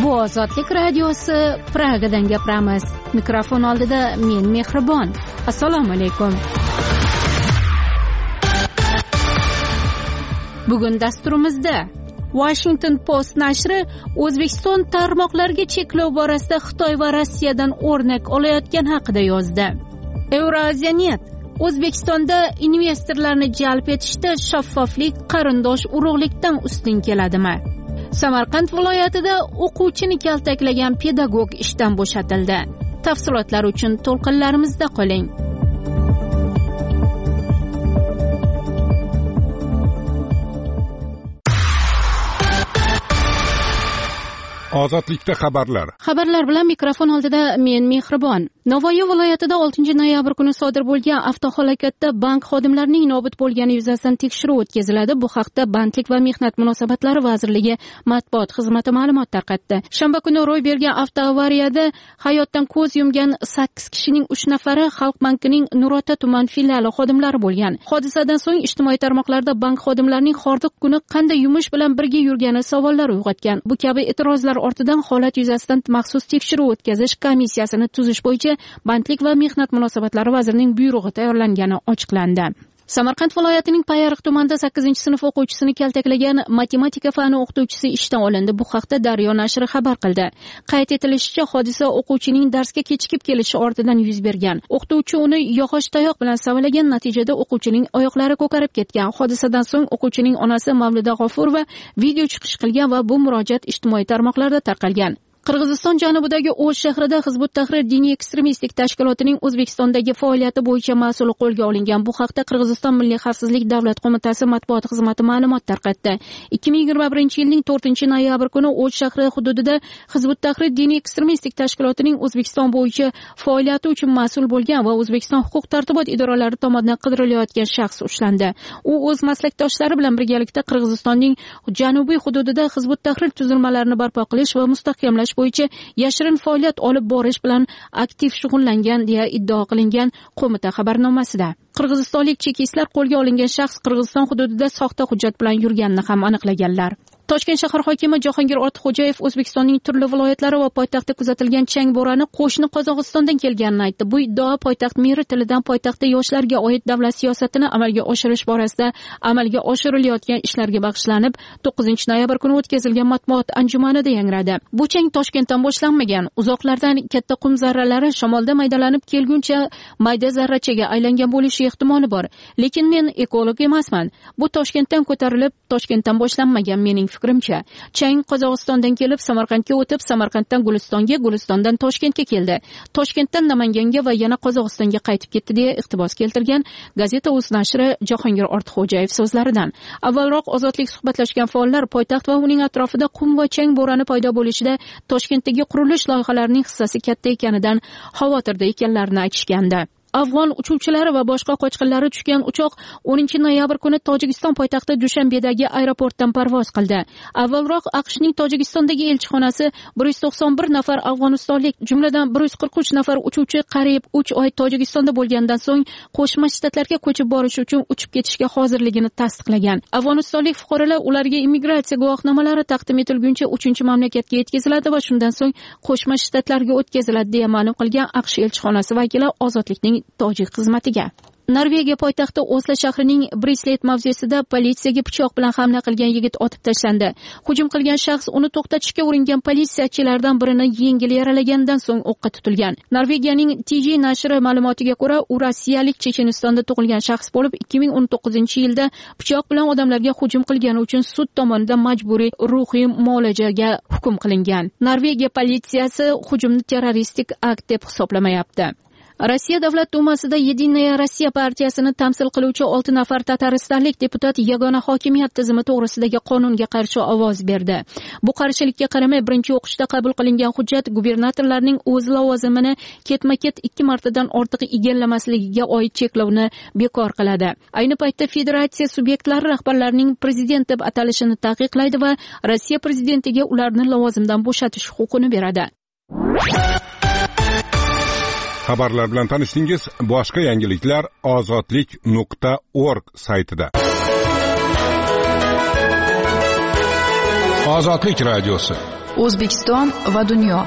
Bu Ozodlik radiosi Pragadan gapiramiz. Mikrofon oldida men Mehribon. Assalomu alaykum. Bugun dasturimizda Washington Post nashri O'zbekiston tarmoqlariga cheklov borasida Xitoy va Rossiyadan o'rnak olayotgani haqida yozdi. Euraziyanet O'zbekistonda investorlarni jalb etishda shaffoflik qarindosh urug'likdan ustun keladimi? Samarqand viloyatida o'quvchini kaltaklagan pedagog ishdan bo'shatildi. Tafsilotlar uchun to'lqinlarimizda qoling. Ozodlikda xabarlar bilan mikrofon oldida men Mehribon. Navoiy viloyatida 6-noyabr kuni sodir bo'lgan avtohalokatda bank xodimlarining nobud bo'lgani yuzasidan tekshiruv o'tkaziladi. Bu haqda Bandlik va mehnat munosabatlari vazirligi matbuot xizmati ma'lumot tarqatdi. Shanba kuni ro'y bergan avtoavariyada hayotdan ko'z yumgan 8 kishining 3 nafari Xalq bankining Nurota tuman filiali xodimlari bo'lgan. Hodisadan so'ng ijtimoiy tarmoqlarda bank xodimlarining hordiq kuni qanday yumush bilan birga yurgani savollar uyg'otgan. Bu kabi e'tirozlar ortidan holat yuzasidan maxsus tekshiruv o'tkazish komissiyasini tuzish bo'yicha Bandlik va mehnat munosabatlari vazirining buyrug'i tayyorlangani ochiqlandi. Samarqand viloyatining Payariq tumanida 8-sinf o'quvchisini kaltaklagan matematika fani o'qituvchisi ishdan olindi. Bu haqda Daryo nashri xabar qildi. Qayd etilishicha, hodisa o'quvchining darsga kechikib kelishi ortidan yuz bergan. O'qituvchi uni yog'och tayoq bilan savalagan, natijada o'quvchining oyoqlari ko'karib ketgan. Hodisadan so'ng o'quvchining onasi Mavluda G'ofurova video chiqish qilgan va bu murojaat ijtimoiy tarmoqlarda tarqalgan. Qirg'iziston janubidagi O'sh shahrida Hizbut Tahrir diniy ekstremistik tashkilotining O'zbekistondagi faoliyati bo'yicha mas'uli qo'lga olingan. Bu haqda Qirg'iziston Milliy xavfsizlik davlat qo'mitasi matbuot xizmati ma'lumot tarqatdi. 2021-yilning 4-noyabr kuni O'sh shahri hududida Hizbut Tahrir diniy ekstremistik tashkilotining O'zbekiston bo'yicha faoliyati uchun mas'ul bo'lgan va O'zbekiston huquq-tartibot idoralari tomonidan qidirilayotgan shaxs ushlandi. U o'z maslakdoshlari bilan birgalikda Qirg'izistonning janubiy hududida Hizbut Tahrir tuzilmalarini barpo qilish va mustahkamlash bo'yicha yashirin faoliyat olib borish bilan aktiv shug'ullangan deya iddao qilingan qo'mita xabarnomasida. Qirg'izistonlik chekistlar qo'lga olingan shaxs Qirg'iziston hududida soxta hujjat bilan yurganini ham aniqlaganlar. Toshkent shahar hokimi Jahongir Ortiqxo'jayev O'zbekistonning turli viloyatlari va poytaxtda kuzatilgan chang bo'roni qo'shni Qozog'istondan kelganini aytdi. Bu iddao poytaxt meri tilidan poytaxtda yoshlarga oid davlat siyosatini amalga oshirish borasida amalga oshirilayotgan ishlarga bag'ishlanib 9-noyabr kuni o'tkazilgan matbuot anjumanida yangradi. Bu chang Toshkentdan boshlanmagan. Uzoqlardan katta qum zarralari shamolda maydalanib kelguncha mayda zarrachaga aylangan bo'lishi ehtimoli bor. Lekin men ekolog emasman. Bu Toshkentdan ko'tarilib, Toshkentdan boshlanmagan mening fikrimcha. Chang Qozog'istondan kelib Samarqandga o'tib, Samarqanddan Gulistonga, Gulistondan Toshkentga keldi. Toshkentdan Namanganga va yana Qozog'istonga qaytib ketdi deya iqtibos keltirgan Gazeta Uz nashri Jahongir Ortiqxo'jayev so'zlaridan. Avvalroq Ozodlik suhbatlashgan faollar poytaxt va uning atrofida qum va chang bo'roni paydo bo'lishida Toshkentdagi qurilish loyihalarining hissasi katta ekanidan xavotirda ekanlarini aytishgandi. Afg'on uchuvchilari va boshqa qochqinlari tushgan uchoq 10-noyabr kuni Tojikiston poytaxti Dushanbedagi aeroportdan parvoz qildi. Avvalroq AQShning Tojikistondagi elchixonasi 191 nafar afg'onistonlik, jumladan 143 nafar uchuvchi qariyb 3 oy Tojikistonda bo'lgandan so'ng Qo'shma Shtatlarga ko'chib borish uchun uchib ketishga hozirligini tasdiqlagan. Afg'onistonlik fuqarolar ularga immigratsiya guvohnomalari taqdim etilguncha 3-mamlakatga yetkaziladi va shundan so'ng Qo'shma Shtatlarga o'tkaziladi deya ma'lum qilgan AQSh elchixonasi vakili Ozodlikning tojik xizmatiga. Norvegiya poytaxti Oslo shahrining Brislet mavzesida politsiyaga pichoq bilan hamla qilgan yigit otib tashlandi. Hujum qilgan shaxs uni to'xtatishga uringan politsiyachilardan birini yengil yaralagandan so'ng o'qqa tutilgan. Norvegiyaning TJ nashri ma'lumotiga ko'ra, u rossiyalik Chechenistonda tug'ilgan shaxs bo'lib, 2019-yilda pichoq bilan odamlarga hujum qilgani uchun sud tomonidan majburiy ruhiy muolajaga hukm qilingan. Norvegiya politsiyasi hujumni terroristik akt deb hisoblamayapti. Rossiya Davlat Dumasida Yedinaya Rossiya partiyasini tamsil qiluvchi 6 nafar tataristonlik deputat yagona hokimiyat tizimi to'g'risidagi qonunga qarshi ovoz berdi. Bu qarshilikka qaramay birinchi o'qishda qabul qilingan hujjat gubernatorlarning o'z lavozimini ketma-ket 2 martadan ortiq egallamasligiga oid cheklovni bekor qiladi. Ayni paytda federatsiya subyektlari rahbarlarining prezident deb atalishini taqiqlaydi va Rossiya prezidentiga ularni lavozimdan bo'shatish huquqini beradi. Xabarlar bilan tanishdingiz. Boshqa yangiliklar ozodlik.org saytida. Ozodlik radiosi O'zbekiston va dunyo.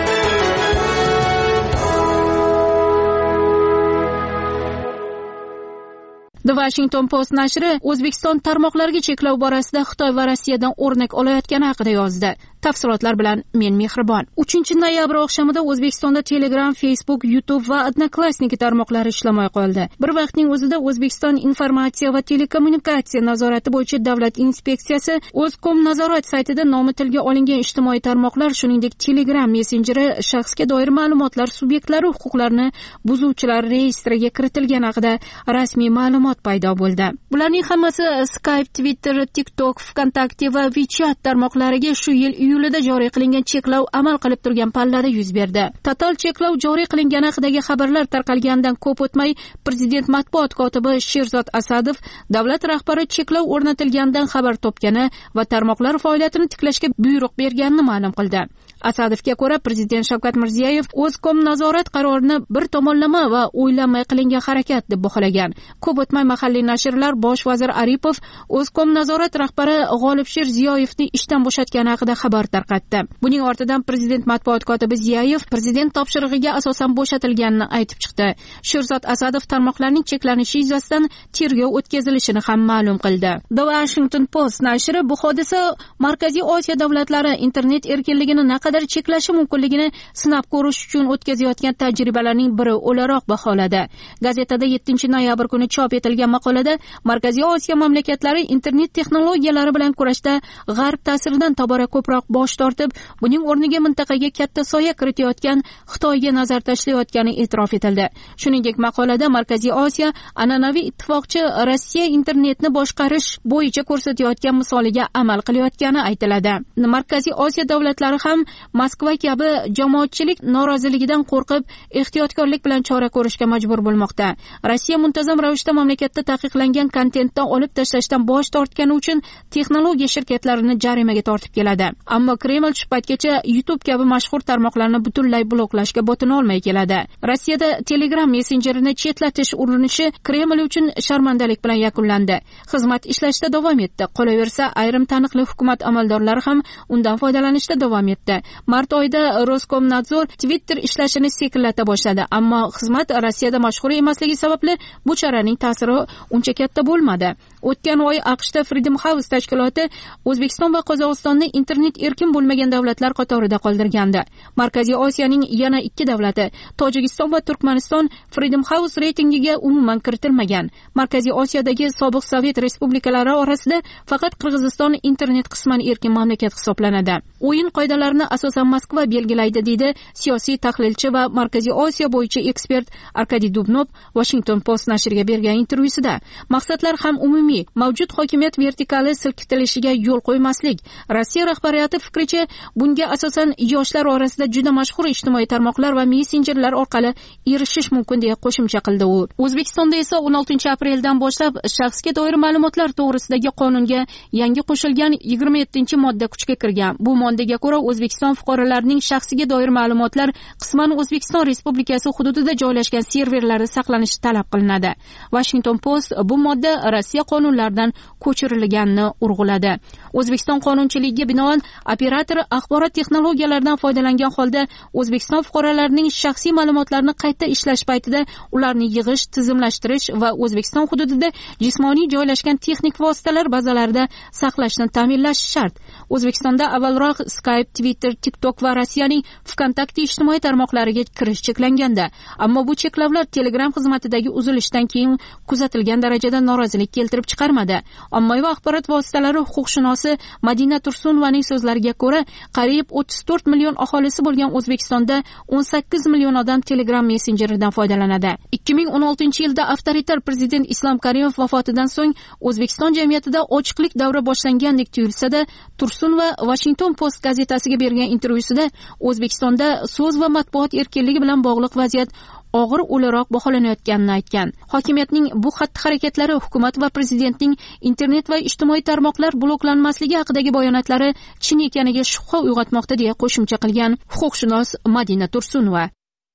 The Washington Post nashri O'zbekiston tarmoqlariga cheklov borasida Xitoy va Rossiyadan o'rnak olayotgani haqida yozdi. Tafsilotlar bilan men Mehribon. 3-noyabr oqshomida O'zbekistonda Telegram, Facebook, YouTube va Odnoklassniki tarmoqlari ishlamay qoldi. Bir vaqtning o'zida O'zbekiston informatsiya va telekommunikatsiya nazorati bo'yicha davlat inspeksiyasi O'zkom nazorat saytida nomi tilga olingan ijtimoiy tarmoqlar, shuningdek Telegram messenjeri shaxsga doir ma'lumotlar subyektlari huquqlarini buzuvchilar reyestriga kiritilgani haqida rasmiy ma'lumot paydo bo'ldi. Bularning hammasi Skype, Twitter, TikTok, VKontakte va WeChat tarmoqlariga shu yil iyulida joriy qilingan cheklov amal qilib turgan pallada yuz berdi. Total cheklov joriy qilingani haqidagi xabarlar tarqalganidan ko'p o'tmay Prezident matbuot kotibi Sherzod Asadov davlat rahbari cheklov o'rnatilganidan xabar topgani va tarmoqlar faoliyatini tiklashga buyruq berganini ma'lum qildi. Asadovga ko'ra, Prezident Shavkat Mirziyoyev O'zkom nazorat qarorini bir tomonlama va o'ylanmay qilingan harakat deb baholagan. Ko'p o'tmay mahalliy nashrlar Bosh vazir Aripov O'zkom nazorat rahbari G'olibsher Ziyoyevni ishdan bo'shatgani haqida xabar tarqatdi. Buning ortidan Prezident matbuot kotibi Ziyoyev Prezident topshirig'iga asosan bo'shatilganini aytib chiqdi. Sherzod Asadov tarmoqlarning cheklanishi yuzasidan tergov o'tkazilishini ham ma'lum qildi. The Washington Post nashri bu hodisa Markaziy Osiyo davlatlari internet erkinligini naqadar cheklashi mumkinligini sinab ko'rish uchun o'tkazayotgan tajribalarning biri o'laroq baholadi. Gazetada 7-noyabr kuni chop etilgan maqolada Markaziy Osiyo mamlakatlari internet texnologiyalari bilan kurashda g'arb ta'siridan tobora ko'proq bosh tortib, buning o'rniga mintaqaga katta soya kiritayotgan Xitoyga nazar tashlayotgani e'tirof etildi. Shuningdek, maqolada Markaziy Osiyo an'anaviy ittifoqchi Rossiya internetni boshqarish bo'yicha ko'rsatayotgan misoliga amal qilayotgani aytiladi. Markaziy Osiyo davlatlari ham Moskva kabi jamoatchilik noroziligidan qo'rqib, ehtiyotkorlik bilan chora ko'rishga majbur bo'lmoqda. Rossiya muntazam ravishda mamlakatda taqiqlangan kontentdan olib tashlashdan bosh tortgani uchun texnologiya shirkatlarini jarimaga tortib keladi. Ammo Kreml shu paytgacha YouTube kabi mashhur tarmoqlarni butunlay bloklashga botina olmay keladi. Rossiyada Telegram messenjerini chetlatish urinishi Kreml uchun sharmandalik bilan yakunlandi. Xizmat ishlashda davom etdi. Qolaversa, ayrim taniqli hukumat amaldorlari ham undan foydalanishda davom etdi. Mart oyida Roskomnadzor Twitter ishlashini sekinlata boshladi, ammo xizmat Rossiyada mashhur emasligi sababli bu choraning ta'siri uncha katta bo'lmadi. O'tgan oy AQShda Freedom House tashkiloti O'zbekiston va Qozog'istonni internet erkin bo'lmagan davlatlar qatorida qoldirgandi. Markaziy Osiyoning yana 2 davlati, Tojikiston va Turkmaniston Freedom House reytingiga umuman kiritilmagan. Markaziy Osiyodagi sobiq Sovet respublikalari orasida faqat Qirg'iziston internet qisman erkin mamlakat hisoblanadi. O'yin qoidalarini asosan Moskva belgilaydi, deydi siyosiy tahlilchi va Markaziy Osiyo bo'yicha ekspert Arkadiy Dubnov Washington Post nashriga bergan intervyusida. Maqsadlar ham umumiy, mavjud hokimiyat vertikali silkitilishiga yo'l qo'ymaslik. Rossiya rahbariyati fikricha, bunga asosan yoshlar orasida juda mashhur ijtimoiy tarmoqlar va messenjerlar orqali erishish mumkin deya qo'shimcha qildi u. O'zbekistonda esa 16-apreldan boshlab shaxsga doir ma'lumotlar to'g'risidagi qonunga yangi qo'shilgan 27-modda kuchga kirgan. Bu moddaga ko'ra O'zbekiston fuqarolarining shaxsiga doir ma'lumotlar qisman O'zbekiston Respublikasi hududida joylashgan serverlarda saqlanishi talab qilinadi. Washington Post bu modda Rossiya qonunlaridan ko'chirilganini urg'uladi. O'zbekiston qonunchiligiga binoan operator axborot texnologiyalaridan foydalangan holda O'zbekiston fuqarolarining shaxsiy ma'lumotlarini qayta ishlash paytida ularni yig'ish, tizimlashtirish va O'zbekiston hududida jismoniy joylashgan texnik vositalar bazalarida saqlashni ta'minlash shart. O'zbekistonda avvalroq Skype, Twitter, TikTok va Rossiyaning VKontakte ijtimoiy tarmoqlariga kirish cheklangandi. Ammo bu cheklovlar Telegram xizmatidagi uzilishdan keyin kuzatilgan darajada norozilik keltirib chiqarmadi. Ommaviy axborot vositalari huquqshunosi Madina Tursunovaning so'zlariga ko'ra, qariyb 34 million aholisi bo'lgan O'zbekistonda 18 million odam Telegram messenjeridan foydalanadi. 2016-yilda avtoritar prezident Islom Karimov vafotidan so'ng O'zbekiston jamiyatida ochiqlik davri boshlangandek tuyulsa-da, Tursun va Washington Post gazetasiga bergan intervyusida O'zbekistonda so'z va matbuot erkinligi bilan bog'liq vaziyat og'ir o'laroq baholanayotganini aytgan. Hokimiyatning bu xatti-harakatlari hukumat va prezidentning internet va ijtimoiy tarmoqlar bloklanmasligi haqidagi bayonotlari chin ekaniga shubha uyg'otmoqda deya qo'shimcha qilgan huquqshunos Madina Tursunova.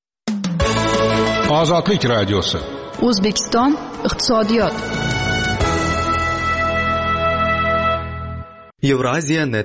Ozodlik radiosi. O'zbekiston iqtisodiyot. Евразия.net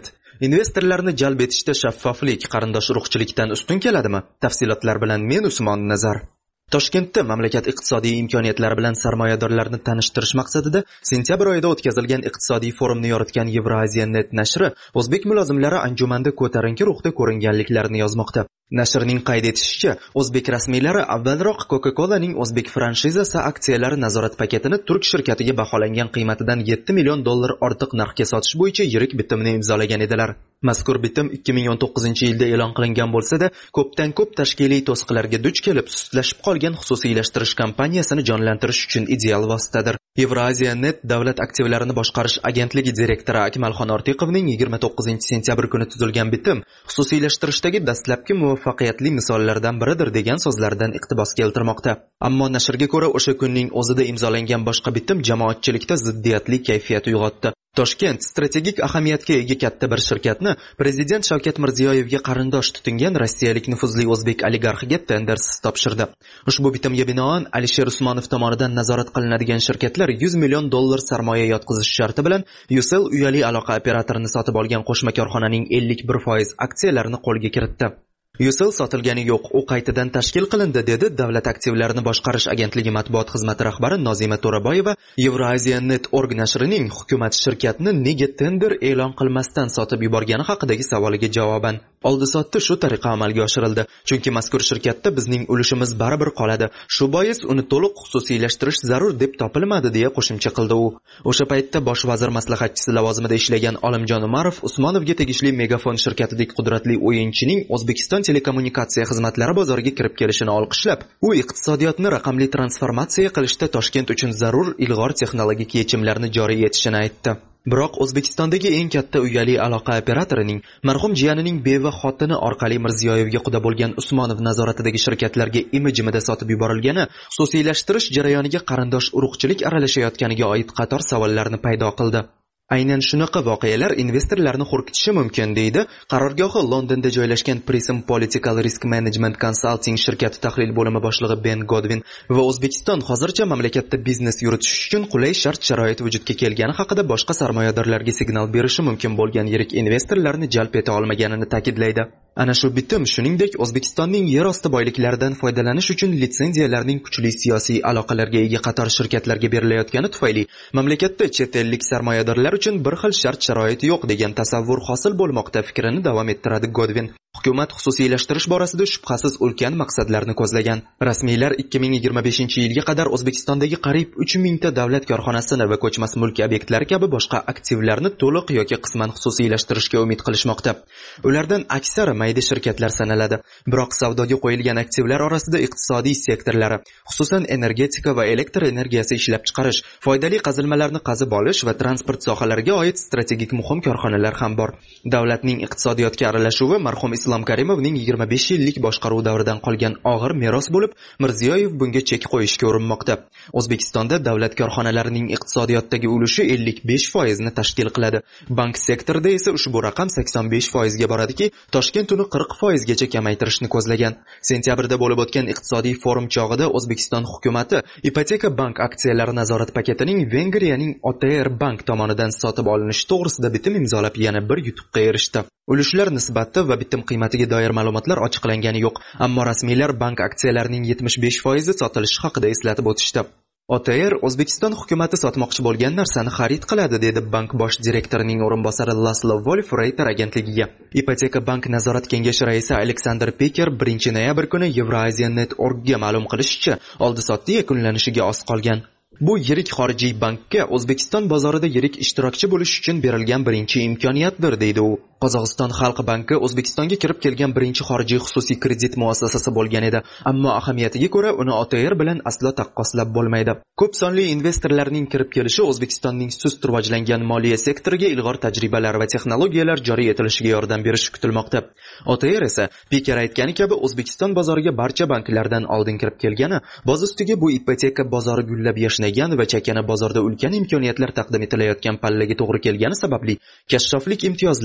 Investorlarni jalb etishda shaffoflik qarindosh urug'chilikdan ustun keladimi? Tafsilotlar bilan men Usmon Nazar. Toshkentda mamlakat iqtisodiy imkoniyatlari bilan sarmoyadorlarni tanishtirish maqsadida sentyabr oyida o'tkazilgan iqtisodiy forumni yoritgan Euraziya.net nashri o'zbek mulozimlari anjumanda ko'tarinki ruhda ko'ringanliklarini yozmoqda. Nashrning qayd etishicha, o'zbek rasmiylari avvalroq Coca-Colaning o'zbek franshizasi aksiyalari nazorat paketini turk shirkatiga baholangan qiymatidan $7 million ortiq narxga sotish bo'yicha yirik bitimni imzolagan edilar. Mazkur bitim 2019-yilda e'lon qilingan bo'lsa-da, ko'pdan ko'p tashkiliy to'siqlarga duch kelib, sustlashib qolgan xususiylashtirish kampaniyasini jonlantirish uchun ideal vositadir. Euraziya.net davlat aktivlarini boshqarish agentligi direktori Akmalxon Ortiqovning 29-sentyabr kuni tuzilgan bitim xususiylashtirishdagi dastlabki muvaffaqiyatli misollardan biridir degan so'zlardan iqtibos keltirmoqda. Ammo nashrga ko'ra o'sha kunning o'zida imzolangan boshqa bitim jamoatchilikda ziddiyatli kayfiyat uyg'otdi. Toshkent strategik ahamiyatga ega katta bir shirkatni prezident Shavkat Mirziyoyevga qarindosh tutingan rossiyalik nufuzli o'zbek oligarxiga tendersiz topshirdi. Ushbu bitimga binoan Alisher Usmonov tomonidan nazorat qilinadigan shirkatlar $100 million sarmoya yotqizish sharti bilan Ucell uyali aloqa operatorini sotib olgan qo'shma korxonaning 51% aksiyalarini qo'lga kiritdi. Ucell sotilgani yo'q, u qaytadan tashkil qilindi, dedi Davlat aktivlarini boshqarish agentligi matbuot xizmati rahbari Nozima To'raboyeva Euraziya.net org nashrining hukumat shirkatni nega tender e'lon qilmasdan sotib yuborgani haqidagi savoliga javoban. Oldi-sotdi shu tariqa amalga oshirildi, chunki mazkur shirkatda bizning ulushimiz baribir qoladi. Shu bois uni to'liq xususiylashtirish zarur deb topilmadi, deya qo'shimcha qildi u. O'sha paytda bosh vazir maslahatchisi lavozimida ishlagan Olimjon Umarov Usmonovga tegishli Megafon shirkatidagi qudratli o'yinchining O'zbekiston telekommunikatsiya xizmatlari bozoriga kirib kelishini olqishlab, u iqtisodiyotni raqamli transformatsiya qilishda Toshkent uchun zarur ilg'or texnologik yechimlarni joriy etishini aytdi. Biroq O'zbekistondagi eng katta uyali aloqa operatorining marhum jiyanining beva xotini orqali Mirziyoyevga quda bo'lgan Usmonov nazoratidagi shirkatlarga imijimida sotib yuborilgani xususiylashtirish jarayoniga qarindosh urug'chilik aralashayotganiga oid qator savollarni paydo qildi. Aynan shunaqa voqealar investorlarni qo'rqitishi mumkin, deydi qarorgohi Londonda joylashgan Prism Political Risk Management Consulting shirkati tahlil bo'limi boshlig'i Ben Godwin va O'zbekiston hozircha mamlakatda biznes yuritish uchun qulay shart-sharoit vujudga kelgani haqida boshqa sarmoyadorlarga signal berishi mumkin bo'lgan yirik investorlarni jalb eta olmaganini ta'kidlaydi. Ana shu bitim shuningdek O'zbekistonning yer osti boyliklaridan foydalanish uchun litsenziyalarning kuchli siyosiy aloqalarga ega qator shirkatlarga berilayotgani tufayli mamlakatda chet ellik sarmoyadorlar uchun bir xil shart-sharoit yo'q degan tasavvur hosil bo'lmoqda, fikrini davom ettiradi Godwin. Hukumat xususiylashtirish borasida shubhasiz ulkan maqsadlarni ko'zlagan. Rasmiylar 2025-yilga qadar O'zbekistondagi qariyb 3000 ta davlat korxonasini va ko'chmas mulk obyektlari kabi boshqa aktivlarni to'liq yoki qisman xususiylashtirishga umid qilishmoqda. Ulardan aksari mayda shirkatlar sanaladi. Biroq savdoga qo'yilgan aktivlar orasida iqtisodiy sektorlari, xususan energetika va elektr energiyasi ishlab chiqarish, foydali qazilmalarni qazib olish va transport sohalariga oid strategik muhim korxonalar ham bor. Davlatning iqtisodiyotga aralashuvi marhum Islom Karimovning 25 yillik boshqaruv davridan qolgan og'ir meros bo'lib, Mirziyoyev bunga chek qo'yishga urinmoqda. O'zbekistonda davlat korxonalarining iqtisodiyotdagi ulushi 55% ni tashkil qiladi. Bank sektorida esa ushbu raqam 85% ga boradiki, Toshkent uni 40% gacha kamaytirishni ko'zlagan. Sentyabrda bo'lib o'tgan iqtisodiy forum chog'ida O'zbekiston hukumatı ipoteka bank aksiyalari nazorat paketining Vengriyaning OTR Bank tomonidan sotib olinishi to'g'risida bitim imzolab yana bir yutuqqa erishdi. Ulushlar nisbati va bitim qiymatiga doir ma'lumotlar ochiqlangani yo'q, ammo rasmiylar bank aksiyalarining 75% sotilishi haqida eslatib o'tishdi. OTR O'zbekiston hukumatı sotmoqchi bo'lgan narsani xarid qiladi, dedi bank bosh direktorining o'rinbosari Laslo Wolf Reuters agentligiga. Ipoteka bank nazorat kengashi raisi Alexander Peker 1-noyabr kuni Euraziya.net orgga ma'lum qilishicha, oldi-sotdi yakunlanishiga oz qolgan. Bu yirik xorijiy bankka O'zbekiston bozorida yirik ishtirokchi bo'lish uchun berilgan birinchi imkoniyatdir, deydi u. Qozog'iston Xalq banki O'zbekistonga kirib kelgan birinchi xorijiy xususiy kredit muassasasi bo'lgan edi, ammo ahamiyatiga ko'ra uni OTR bilan aslo taqqoslab bo'lmaydi. Ko'p sonli investorlarning kirib kelishi O'zbekistonning sust rivojlangan moliya sektoriga ilg'or tajribalar va texnologiyalar joriy etilishiga yordam berishi kutilmoqda. OTR esa Peker aytgani kabi O'zbekiston bozoriga barcha banklardan oldin kirib kelgani, boz ustiga bu ipoteka bozori gullab yashnagan va chakana bozorda ulkan imkoniyatlar taqdim etilayotgan pallaga to'g'ri kelgani sababli kashshoflik imtiyozlari yoki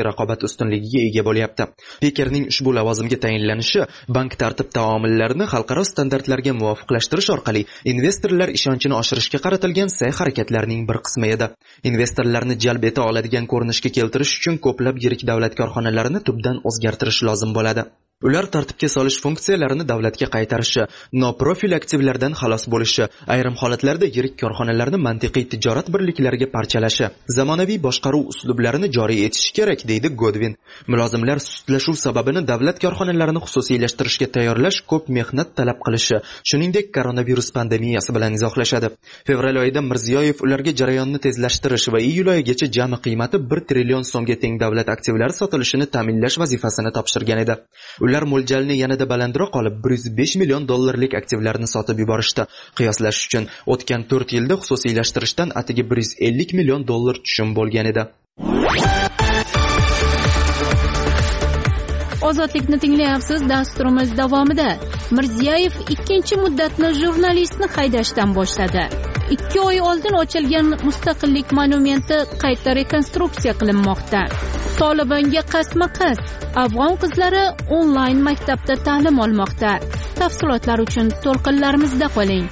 raqobat ustunligiga ega bo'lyapti. Pekerning ushbu lavozimga tayinlanishi bank tartib taomillarini xalqaro standartlarga muvofiqlashtirish orqali investorlar ishonchini oshirishga qaratilgan sa'y-harakatlarning bir qismi edi. Investorlarni jalb eta oladigan ko'rinishga keltirish uchun ko'plab yirik davlat korxonalarini tubdan o'zgartirish lozim bo'ladi. Ular tartibga solish funksiyalarini davlatga qaytarishi, noprofil aktivlardan xalos bo'lishi, ayrim holatlarda yirik korxonalarni mantiqiy tijorat birliklariga parchalashi, zamonaviy boshqaruv uslublarini joriy etish kerak, deydi Godwin. Mulozimlar sustlashuv sababini davlat korxonalarini xususiylashtirishga tayyorlash ko'p mehnat talab qilishi, shuningdek koronavirus pandemiyasi bilan izohlashadi. Fevral oyida Mirziyoyev ularga jarayonni tezlashtirish va iyul oyigacha jami qiymati 1 trillion so'mga teng davlat aktivlari sotilishini ta'minlash vazifasini topshirgan edi. Ular mo'ljalni yanada balandroq olib, 105 million dollarlik aktivlarni sotib yuborishdi. Qiyoslash uchun o'tgan 4 yilda xususiylashtirishdan atigi 150 million dollar tushum bo'lgan edi. Ozodlikni tinglayapsiz. Dasturimiz davomida Mirziyoyev ikkinchi muddatni jurnalistni haydashdan boshladi. 2 oy oldin ochilgan Mustaqillik monumenti qayta rekonstruksiya qilinmoqda. Tolibonga qasma-qas afg'on qizlari onlayn maktabda ta'lim olmoqda. Tafsilotlar uchun to'lqinlarimizda qoling.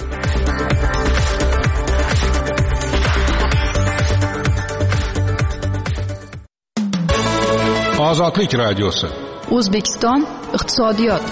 Ozodlik radiosi. O'zbekiston iqtisodiyot.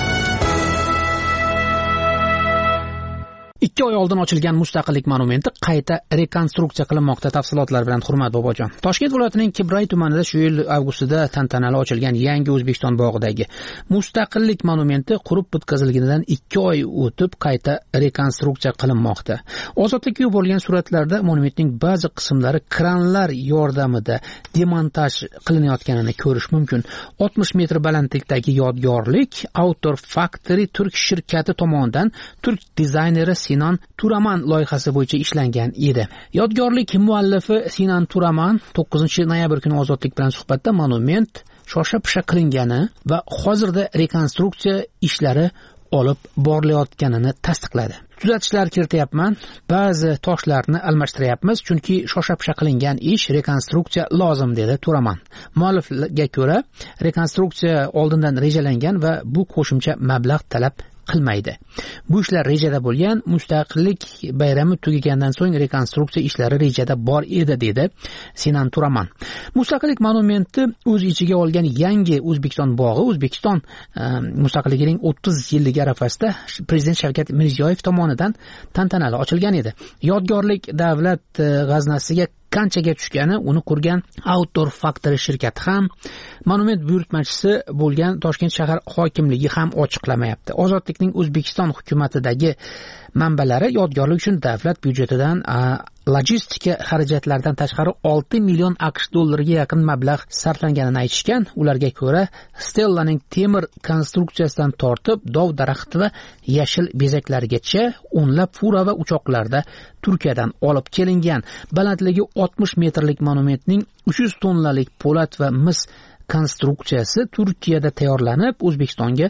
2 oy oldin ochilgan Mustaqillik monumenti qayta rekonstruksiya qilinmoqda. Tafsilotlar bilan Hurmat Bobojon. Toshkent viloyatining Kibray tumanida shu yil avgustida tantanali ochilgan yangi O'zbekiston bog'idagi Mustaqillik monumenti qurib bitkazilganidan 2 oy o'tib qayta rekonstruksiya qilinmoqda. Ozodlikka yuborilgan suratlarda monumentning ba'zi qismlari kranlar yordamida demontaj qilinayotganini ko'rish mumkin. 60 metr balandlikdagi yodgorlik Outdoor Factory Turk shirkati tomonidan turk dizayneri Sinan Turaman loyihasi bo'yicha ishlangan edi. Yodgorlik muallifi Sinan Turaman 9-noyabr kuni Ozodlik bilan suhbatda monument shosha-pisha qilingani va hozirda rekonstruksiya ishlari olib borilayotganini tasdiqladi. Tuzatishlar kirityapman, ba'zi toshlarni almashtiryapmiz, chunki shosha-pisha qilingan ish rekonstruksiya lozim, dedi Turaman. Muallifga ko'ra, rekonstruksiya oldindan rejalangan va bu qo'shimcha mablag' talab qilmaydi. Bu ishlar rejada bo'lgan, Mustaqillik bayrami tugagandan so'ng rekonstruksiya ishlari rejada bor edi, dedi Sinan Turaman. Mustaqillik monumenti o'z ichiga olgan yangi O'zbekiston bog'i O'zbekiston mustaqilligining 30 yilligi arafasida Prezident Shavkat Mirziyoyev tomonidan tantanali ochilgan edi. Yodgorlik davlat g'aznasiga qanchaga tushgani uni qurgan Outdoor Factory shirkati ham, monument buyurtmachisi bo'lgan Toshkent shahar hokimligi ham ochiqlamayapti. Ozodlikning O'zbekiston hukumatidagi manbalari yodgorlik uchun davlat byudjetidan logistika xarajatlaridan tashqari 6 million AQSh dollariga yaqin mablag' sarflanganini aytishgan. Ularga ko'ra, Stellaning temir konstruksiyasidan tortib dov daraxti va yashil bezaklarigacha o'nlab fura va uchoqlarda Turkiyadan olib kelingan. Balandligi 60 metrlik monumentning 300 tonnalik po'lat va mis konstruksiyasi Turkiyada tayyorlanib, O'zbekistonga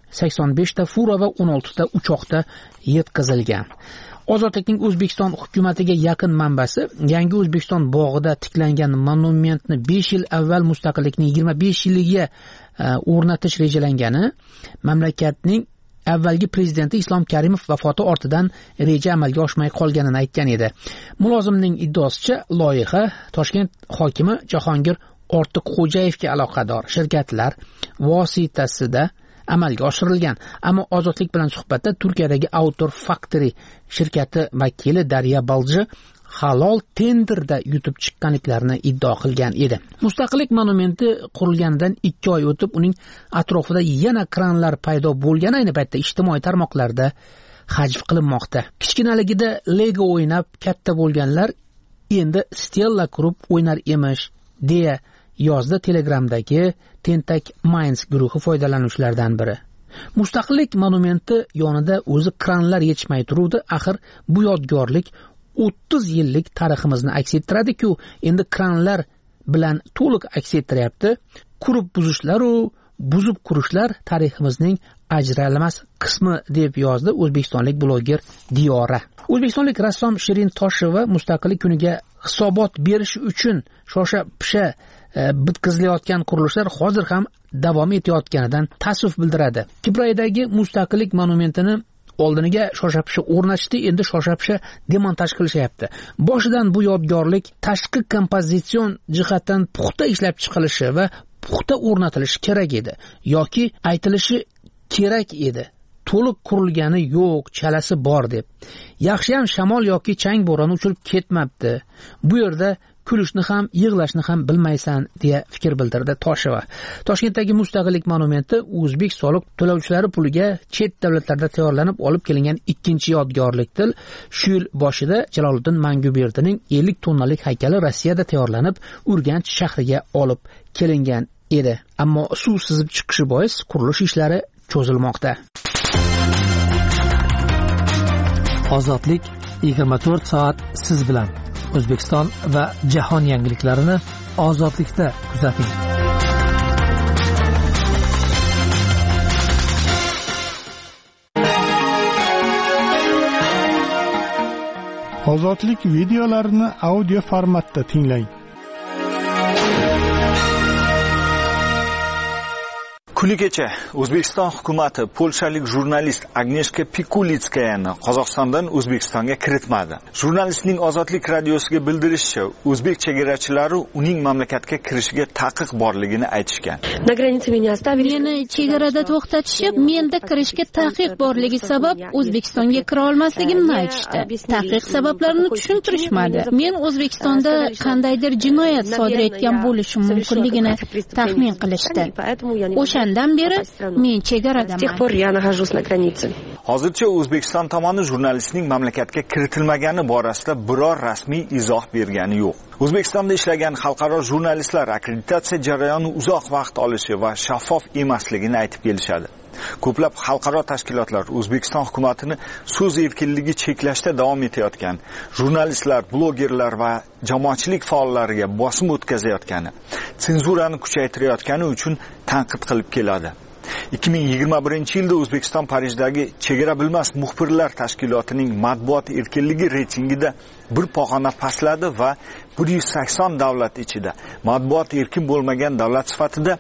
85 ta fura va 16 ta uchoqda yetkazilgan. Ozodlikning O'zbekiston hukumatiga yaqin manbasi yangi O'zbekiston bog'ida tiklangan monumentni 5 yil avval Mustaqillikning 25 yiliga o'rnatish rejalangani, mamlakatning avvalgi prezidenti Islom Karimov vafoti ortidan reja amalga oshmay qolganini aytgan edi. Mulozimning iddaosicha, loyiha Toshkent hokimi Jahongir Ortiqxo'jayevga aloqador shirkatlar vositasida amalga oshirilgan. Ammo Ozodlik bilan suhbatda Turkiyadagi Outdoor Factory shirkati vakili Darya Balji halol tenderda yutib chiqqanliklarini iddao qilgan edi. Mustaqillik monumenti qurilganidan 2 oy o'tib, uning atrofida yana kranlar paydo bo'lgani ayni paytda ijtimoiy tarmoqlarda hajv qilinmoqda. Kichkinaligida Lego o'ynab katta bo'lganlar endi Stella qurib o'ynar emish, deya yozdi Telegramdagi Tentak Minds guruhi foydalanuvchilaridan biri. Mustaqillik monumenti yonida o'zi kranlar yetishmay turuvdi. Axir bu yodgorlik 30 yillik tariximizni aks ettiradi-ku, endi kranlar bilan to'liq aks ettiryapti. Qurib buzishlar u buzib qurishlar tariximizning ajralmas qismi deb yozdi o'zbekistonlik bloger Diyora. O'zbekistonlik rassom Shirin Tosheva mustaqillik kuniga hisobot berish uchun shosha-pisha bitqizilayotgan qurilishlar hozir ham davom etayotganidan ta'suf bildiradi. Kibraydagi mustaqillik monumentini oldiniga shosha-pisha o'rnatishdi, endi shosha-pisha demontaj qilishyapti. Boshidan bu yodgorlik tashqi kompozitsion jihatdan puxta ishlab chiqilishi va puxta o'rnatilishi kerak edi yoki aytilishi kerak edi. To'liq qurilgani yo'q, chalasi bor deb. Yaxshiyam shamol yoki chang bo'ron uchib ketmabdi. Bu yerda kulishni ham, yig'lashni ham bilmaysan deya fikr bildirdi Tosheva. Toshkentdagi mustaqillik monumenti o'zbek soliq to'lovchilari puliga chet davlatlarda tayyorlanib olib kelingan ikkinchi yodgorlikdir. Shu yil boshida Jaloliddin Manguberdining 50 tonnalik haykali Rossiyada tayyorlanib, Urganch shahriga olib kelingan edi. Ammo suv sizib chiqishi bois qurilish ishlari cho'zilmoqda. Ozodlik 24 soat siz bilan. O'zbekiston va jahon yangiliklarini ozodlikda kuzating. Ozodlik videolarini audio formatda tinglang. Kuni kecha O'zbekiston hukumati polshalik jurnalist Agneshka Pikulitskayani Qozog'istondan O'zbekistonga kiritmadi. Jurnalistning Ozodlik radiosiga bildirishicha, o'zbek chegarachilari uning mamlakatga kirishiga taqiq borligini aytishgan. Meni chegarada to'xtatishib, menda kirishga taqiq borligi sabab O'zbekistonga kira olmasligimni aytishdi. Taqiq sabablarini tushuntirishmadi. Men O'zbekistonda qandaydir jinoyat sodir etgan bo'lishim mumkinligini taxmin qilishdi. O'shandan beri men chegaradaman. Hozircha O'zbekiston tomoni jurnalistning mamlakatga kiritilmagani borasida biror rasmiy izoh bergani yo'q. O'zbekistonda ishlagan xalqaro jurnalistlar akkreditatsiya jarayoni uzoq vaqt olishi va shaffof emasligini aytib kelishadi. Ko'plab xalqaro tashkilotlar O'zbekiston hukumatini so'z erkinligi cheklashda davom etayotgan, jurnalistlar, blogerlar va jamoatchilik faollariga bosim o'tkazayotgani, senzurani kuchaytirayotgani uchun tanqid qilib keladi. 2021-yilda O'zbekiston Parijdagi chegara bilmas muxbirlar tashkilotining matbuot erkinligi reytingida bir pog'ona pastladi va 180 davlat ichida matbuot erkin bo'lmagan davlat sifatida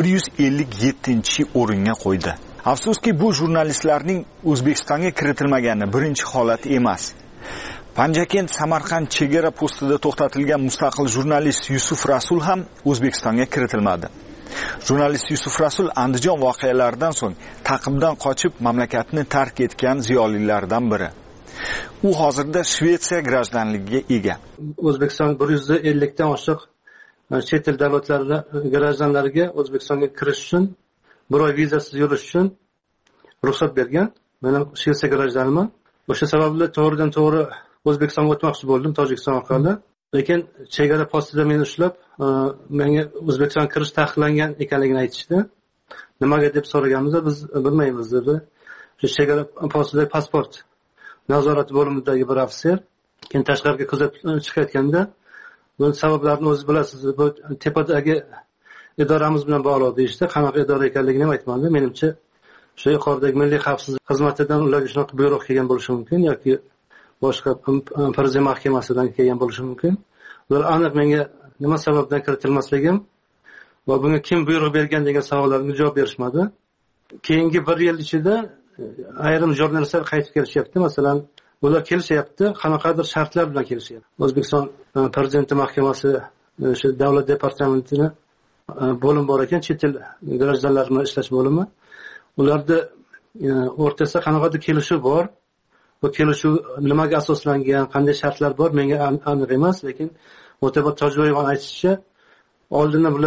157-o'ringa qo'ydi. Afsuski, bu jurnalistlarning O'zbekistonga kiritilmagani birinchi holat emas. Panjakent Samarqand chegara postida to'xtatilgan mustaqil jurnalist Yusuf Rasul ham O'zbekistonga kiritilmadi. Jurnalist Yusuf Rasul Andijon voqealaridan so'ng ta'qibdan qochib mamlakatni tark etgan ziyolilardan biri. U hozirda Shvetsiya grajdanligiga ega. O'zbekiston 150 dan oshiq chet el davlatlari grajdanlariga O'zbekistonga kirish uchun, bir oy vizasiz yurish uchun ruxsat bergan. Men Shvetsiya grajdanman. O'sha sababli to'g'ridan to'g'ri O'zbekistonga o'tmoqchi bo'ldim, Tojikiston orqali. Lekin chegara postida meni ushlab, menga O'zbekistonga kirish taqiqlangan ekanligini aytishdi. Nimaga deb so'raganimizda biz bilmaymiz dedi. Shu chegara postidagi pasport nazorat bo'limidagi bir ofitser keyin tashqariga kuzatib chiqayotganda, bu sabablarni o'zingiz bilasiz, bu tepadagi idoramiz bilan bog'liq deyishdi. Qanaqa idora ekanligini ham aytmadi. Menimcha shu yuqoridagi milliy xavfsizlik xizmatidan ularga shunaqa buyruq kelgan bo'lishi mumkin yoki boshqa prezident mahkamasidan kelgan bo'lishi mumkin. Ular aniq menga nima sababdan kiritilmasligim va bunga kim buyruq bergan degan savollarga javob berishmadi. Keyingi bir yil ichida ayrim jurnalistlar qaytib kelishyapti. Masalan, ular kelishyapti, qanaqadir shartlar bilan kelishyapti. O'zbekiston prezidenti mahkamasi shu davlat departamentini bo'lim bor ekan, chet el grajdanlar bilan ishlash bo'limi. Ularda o'rtasida qanaqadir kelishuv bor. Bu kelishuv nimaga asoslangan, qanday shartlar bor menga aniq emas, lekin O'tabot Tojiboyev aytishicha, oldindan bular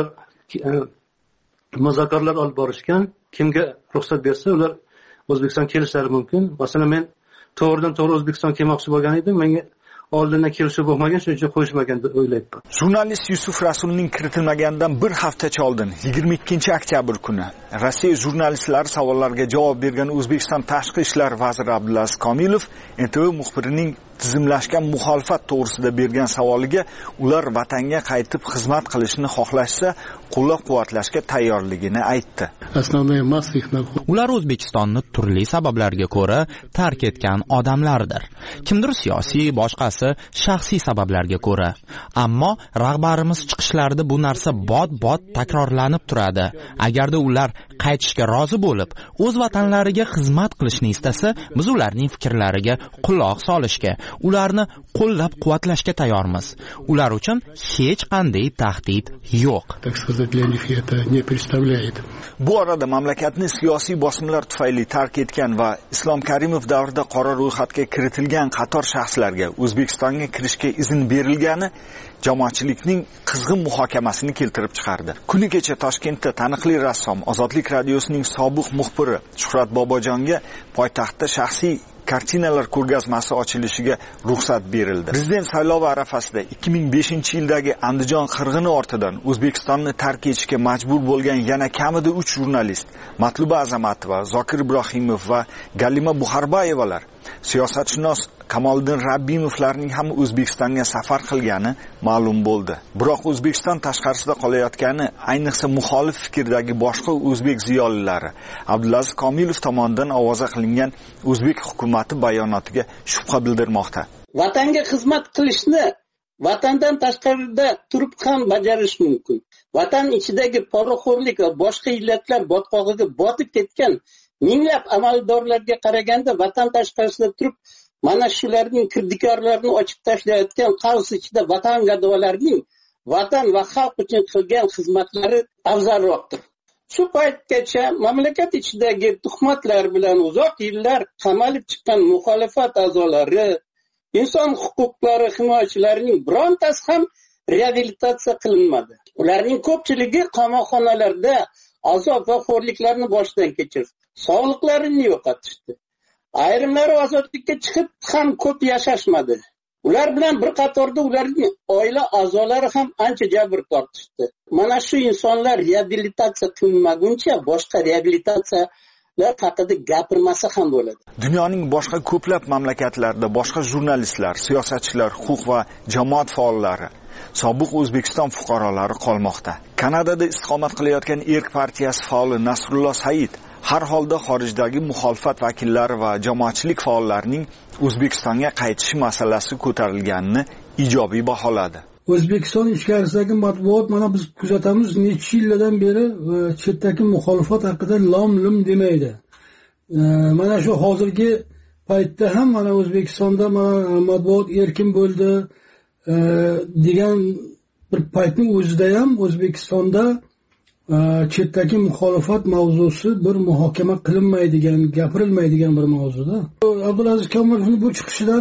muzokaralar olib borishgan, kimga ruxsat bersa ular O'zbekiston kelishlari mumkin. Masalan, men to'g'ridan to'g'ri O'zbekiston kelmoqchi bo'lgan edim, menga oldindan kelishuv bo'lmagan, shuning uchun qo'yishmagan deb o'ylayapman. Jurnalist Yusuf Rasulning kiritilmaganidan bir haftacha oldin 22-oktyabr kuni Rossiya jurnalistlari savollariga javob bergan O'zbekiston Tashqi ishlar vaziri Abdulaziz Komilov NTV muxbirining tizimlashgan muxolifat to'g'risida bergan savoliga ular vatanga qaytib xizmat qilishni xohlashsa, qo'llab-quvvatlashga tayyorligini aytdi. Ular O'zbekistonni turli sabablarga ko'ra tark etgan odamlardir. Kimdir siyosiy, boshqasi shaxsiy sabablarga ko'ra. Ammo rahbarimiz chiqishlarida bu narsa bot-bot takrorlanib turadi. Agarda ular qaytishga rozi bo'lib, o'z vatanlariga xizmat qilishni istasa, biz ularning fikrlariga quloq solishga, ularni qo'llab-quvvatlashga tayyormiz. Ular uchun hech qanday tahdid yo'q. Bu orada mamlakatni siyosiy bosimlar tufayli tark etgan va Islom Karimov davrida qora ro'yxatga kiritilgan qator shaxslarga O'zbekistonga kirishga izn berilgani jamoatchilikning qizg'in muhokamasini keltirib chiqardi. Kuni kecha Toshkentda taniqli rassom Ozodlik radiosining sobiq muxbiri Shuhrat Bobojonga poytaxtda shaxsiy kartinalar ko'rgazmasi ochilishiga ruxsat berildi. Prezident saylovi arafasida 2005-yildagi Andijon qirg'ini ortidan O'zbekistonni tark etishga majbur bo'lgan yana kamida 3 jurnalist Matluba Azamatova, Zokir Ibrohimov va Galima Buxarbayevalar, siyosatshunos Kamoliddin Rabbimovlarning ham O'zbekistonga safar qilgani ma'lum bo'ldi. Biroq O'zbekiston tashqarisida qolayotgani, ayniqsa muxolif fikrdagi boshqa o'zbek ziyolilari Abdulaziz Komilov tomonidan ovoza qilingan o'zbek hukumati bayonotiga shubha bildirmoqda. Vatanga xizmat qilishni vatandan tashqarida turib ham bajarish mumkin. Vatan ichidagi poraxo'rlik va boshqa illatlar botqog'iga botib ketgan minglab amaldorlarga qaraganda vatan tashqarisida turib mana shularning kirdikorlarini ochib tashlayotgan qaos ichida vatan gadovalarining vatan va xalq uchun qilgan xizmatlari afzalroqdir. Shu paytgacha mamlakat ichidagi tuhmatlar bilan uzoq yillar qamalib chiqqan muxolifat a'zolari, inson huquqlari himoyachilarining birontasi ham reabilitatsiya qilinmadi. Ularning ko'pchiligi qamoqxonalarda azob va xo'rliklarni boshdan kechirdi. Sog'liqlarini yo'qotishdi. Ayrimlari ozodlikka chiqib ham ko'p yashashmadi. Ular bilan bir qatorda ularning oila a'zolari ham ancha jabr tortishdi. Mana shu insonlar reabilitatsiya qilinmaguncha boshqa reabilitatsiyalar haqida gapirmasa ham bo'ladi. Dunyoning boshqa ko'plab mamlakatlarida boshqa jurnalistlar, siyosatchilar, huquq va jamoat faollari, sobiq O'zbekiston fuqarolari qolmoqda. Kanadada istiqomat qilayotgan Erk partiyasi faoli Nasrullo Said har holda xorijdagi muxolifat vakillari va jamoatchilik faollarining O'zbekistonga qaytishi masalasi ko'tarilganini ijobiy baholadi. O'zbekiston ichkarisidagi matbuot mana biz kuzatamiz, necha yillardan beri chetdagi muxolifat haqida lom-lim demaydi. Mana shu hozirgi paytda ham mana O'zbekistonda matbuot erkin bo'ldi degan bir paytning o'zida ham O'zbekistonda chetdagi muxolifat mavzusi bir muhokama qilinmaydigan, gapirilmaydigan bir mavzuda. Abdulaziz Komilovning bu chiqishidan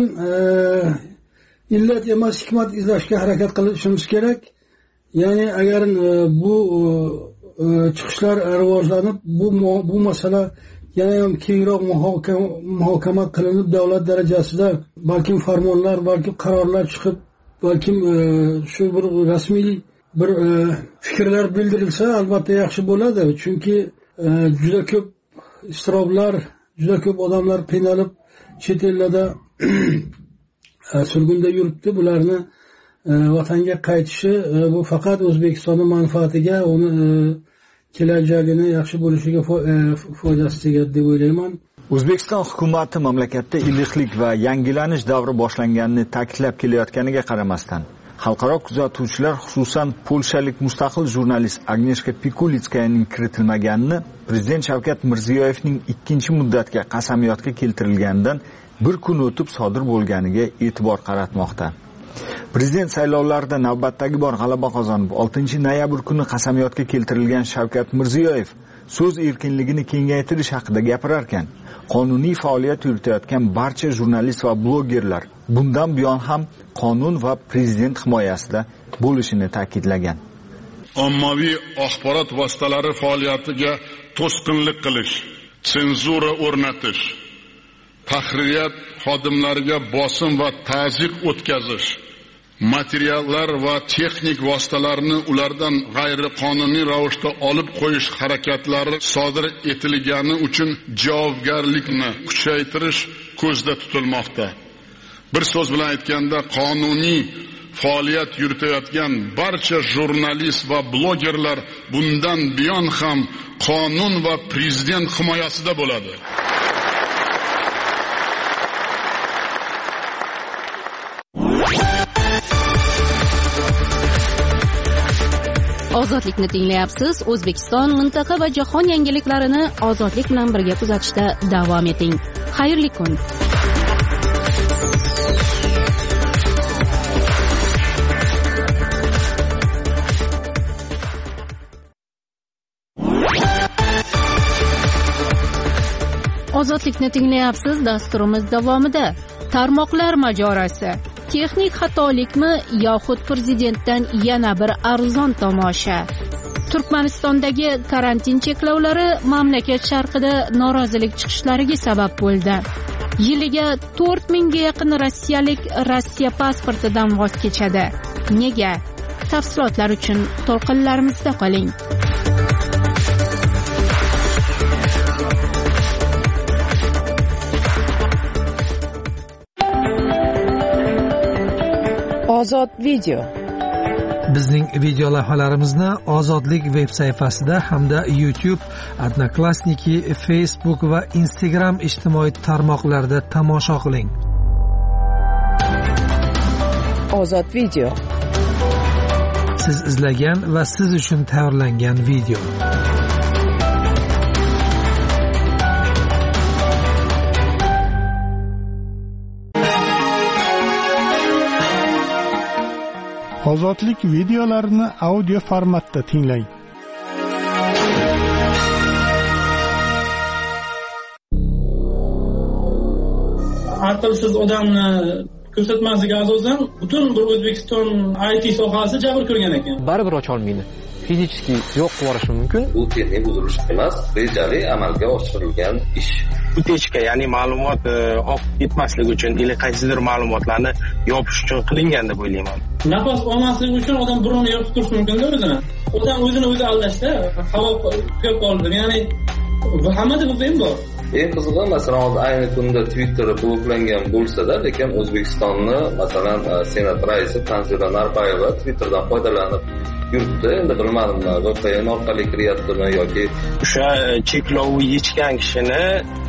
illat emas, hikmat izlashga harakat qilishimiz kerak. Ya'ni agar bu chiqishlar rivojlanib, bu masala yana ham kengroq muhokama qilinib, davlat darajasida balkim farmonlar, balkim qarorlar chiqib, balkim shu bir rasmiy bir fikrlar bildirilsa albatta yaxshi bo'ladi. Chunki juda ko'p istiroblar, juda ko'p odamlar qiynalib chet ellarda surgunda yuribdi. Bularni vatanga qaytishi bu faqat O'zbekistonning manfaatiga, uni kelajagini yaxshi bo'lishiga foydasi tegadi deb o'ylayman. O'zbekiston hukumati mamlakatda iliqlik va yangilanish davri boshlanganini ta'kidlab kelayotganiga qaramasdan, xalqaro kuzatuvchilar, xususan polshalik mustaqil jurnalist Agneshka Pikulitskayaning kiritilmaganini Prezident Shavkat Mirziyoyevning 2-muddatga qasamyodga keltirilganidan bir kun o'tib sodir bo'lganiga e'tibor qaratmoqda. Prezident saylovlarida navbatdagi bor g'alaba qozonib, 6-noyabr kuni qasamyodga keltirilgan Shavkat Mirziyoyev so'z erkinligini kengaytirish haqida gapirarkan, qonuniy faoliyat yuritayotgan barcha jurnalist va blogerlar bundan buyon ham qonun va prezident himoyasida bo'lishini ta'kidlagan. Ommaviy axborot vositalari faoliyatiga to'sqinlik qilish, senzura o'rnatish, tahririyat xodimlariga bosim va ta'ziq o'tkazish, materiallar va texnik vositalarni ulardan g'ayriqonuniy ravishda olib qo'yish harakatlari sodir etilgani uchun javobgarlikni kuchaytirish ko'zda tutilmoqda. Bir so'z bilan aytganda, qonuniy faoliyat yuritayotgan barcha jurnalist va blogerlar bundan buyon ham qonun va prezident himoyasida bo'ladi. Ozodlikni tinglayapsiz. O'zbekiston, mintaqa va jahon yangiliklarini ozodlik bilan birga kuzatishda davom eting. Xayrli kun. Ozodlikni tinglayapsiz. Dasturimiz davomida tarmoqlar mojarosi. Texnik xatolikmi yoxud prezidentdan yana bir arzon tomosha? Turkmanistondagi karantin cheklovlari mamlakat sharqida norozilik chiqishlariga sabab bo'ldi. Yiliga 4000 ga yaqin rossiyalik Rossiya pasportidan voz kechadi. Nega? Tafsilotlar uchun to'lqinlarimizda qoling. Ozod video. Bizning video lavhalarimizni Ozodlik veb sayfasida hamda YouTube, Odnoklassniki, Facebook va Instagram ijtimoiy tarmoqlarida tomosha qiling. Ozod video. Siz izlagan va siz uchun tayyorlangan video. Ozodlik videolarini audio formatda tinglang. Aqlsiz odamni ko'rsatmasiga asosan butun bir O'zbekiston IT sohasi jabr ko'rgan ekan. Baribir ocha olmaydi. Fiziki yo'q qilish mumkin. Bu texnik buzilish emas, rejali amalga oshirilgan ish. Utechka, ya'ni ma'lumot oqib ketmasligi uchun yoki qaysidir ma'lumotlarni yopish uchun qilingan deb o'ylayman. Nafas olmasligi uchun odam burnini yopib turishi mumkin-da o'zini. Odam o'zini o'zi aldashda, havo ko'p qoldi. Ya'ni hammada bu ham bor. Eng qizig'i, masalan, hozir ayni kunda Twitter bloklangan bo'lsa-da, lekin O'zbekistonni, masalan, Senat raisi Tanzila Narbayeva Twitterdan foydalanib yuribdi. Endi bilmadim, VPN orqali kiryaptimi yoki o'sha cheklovni yechgan kishini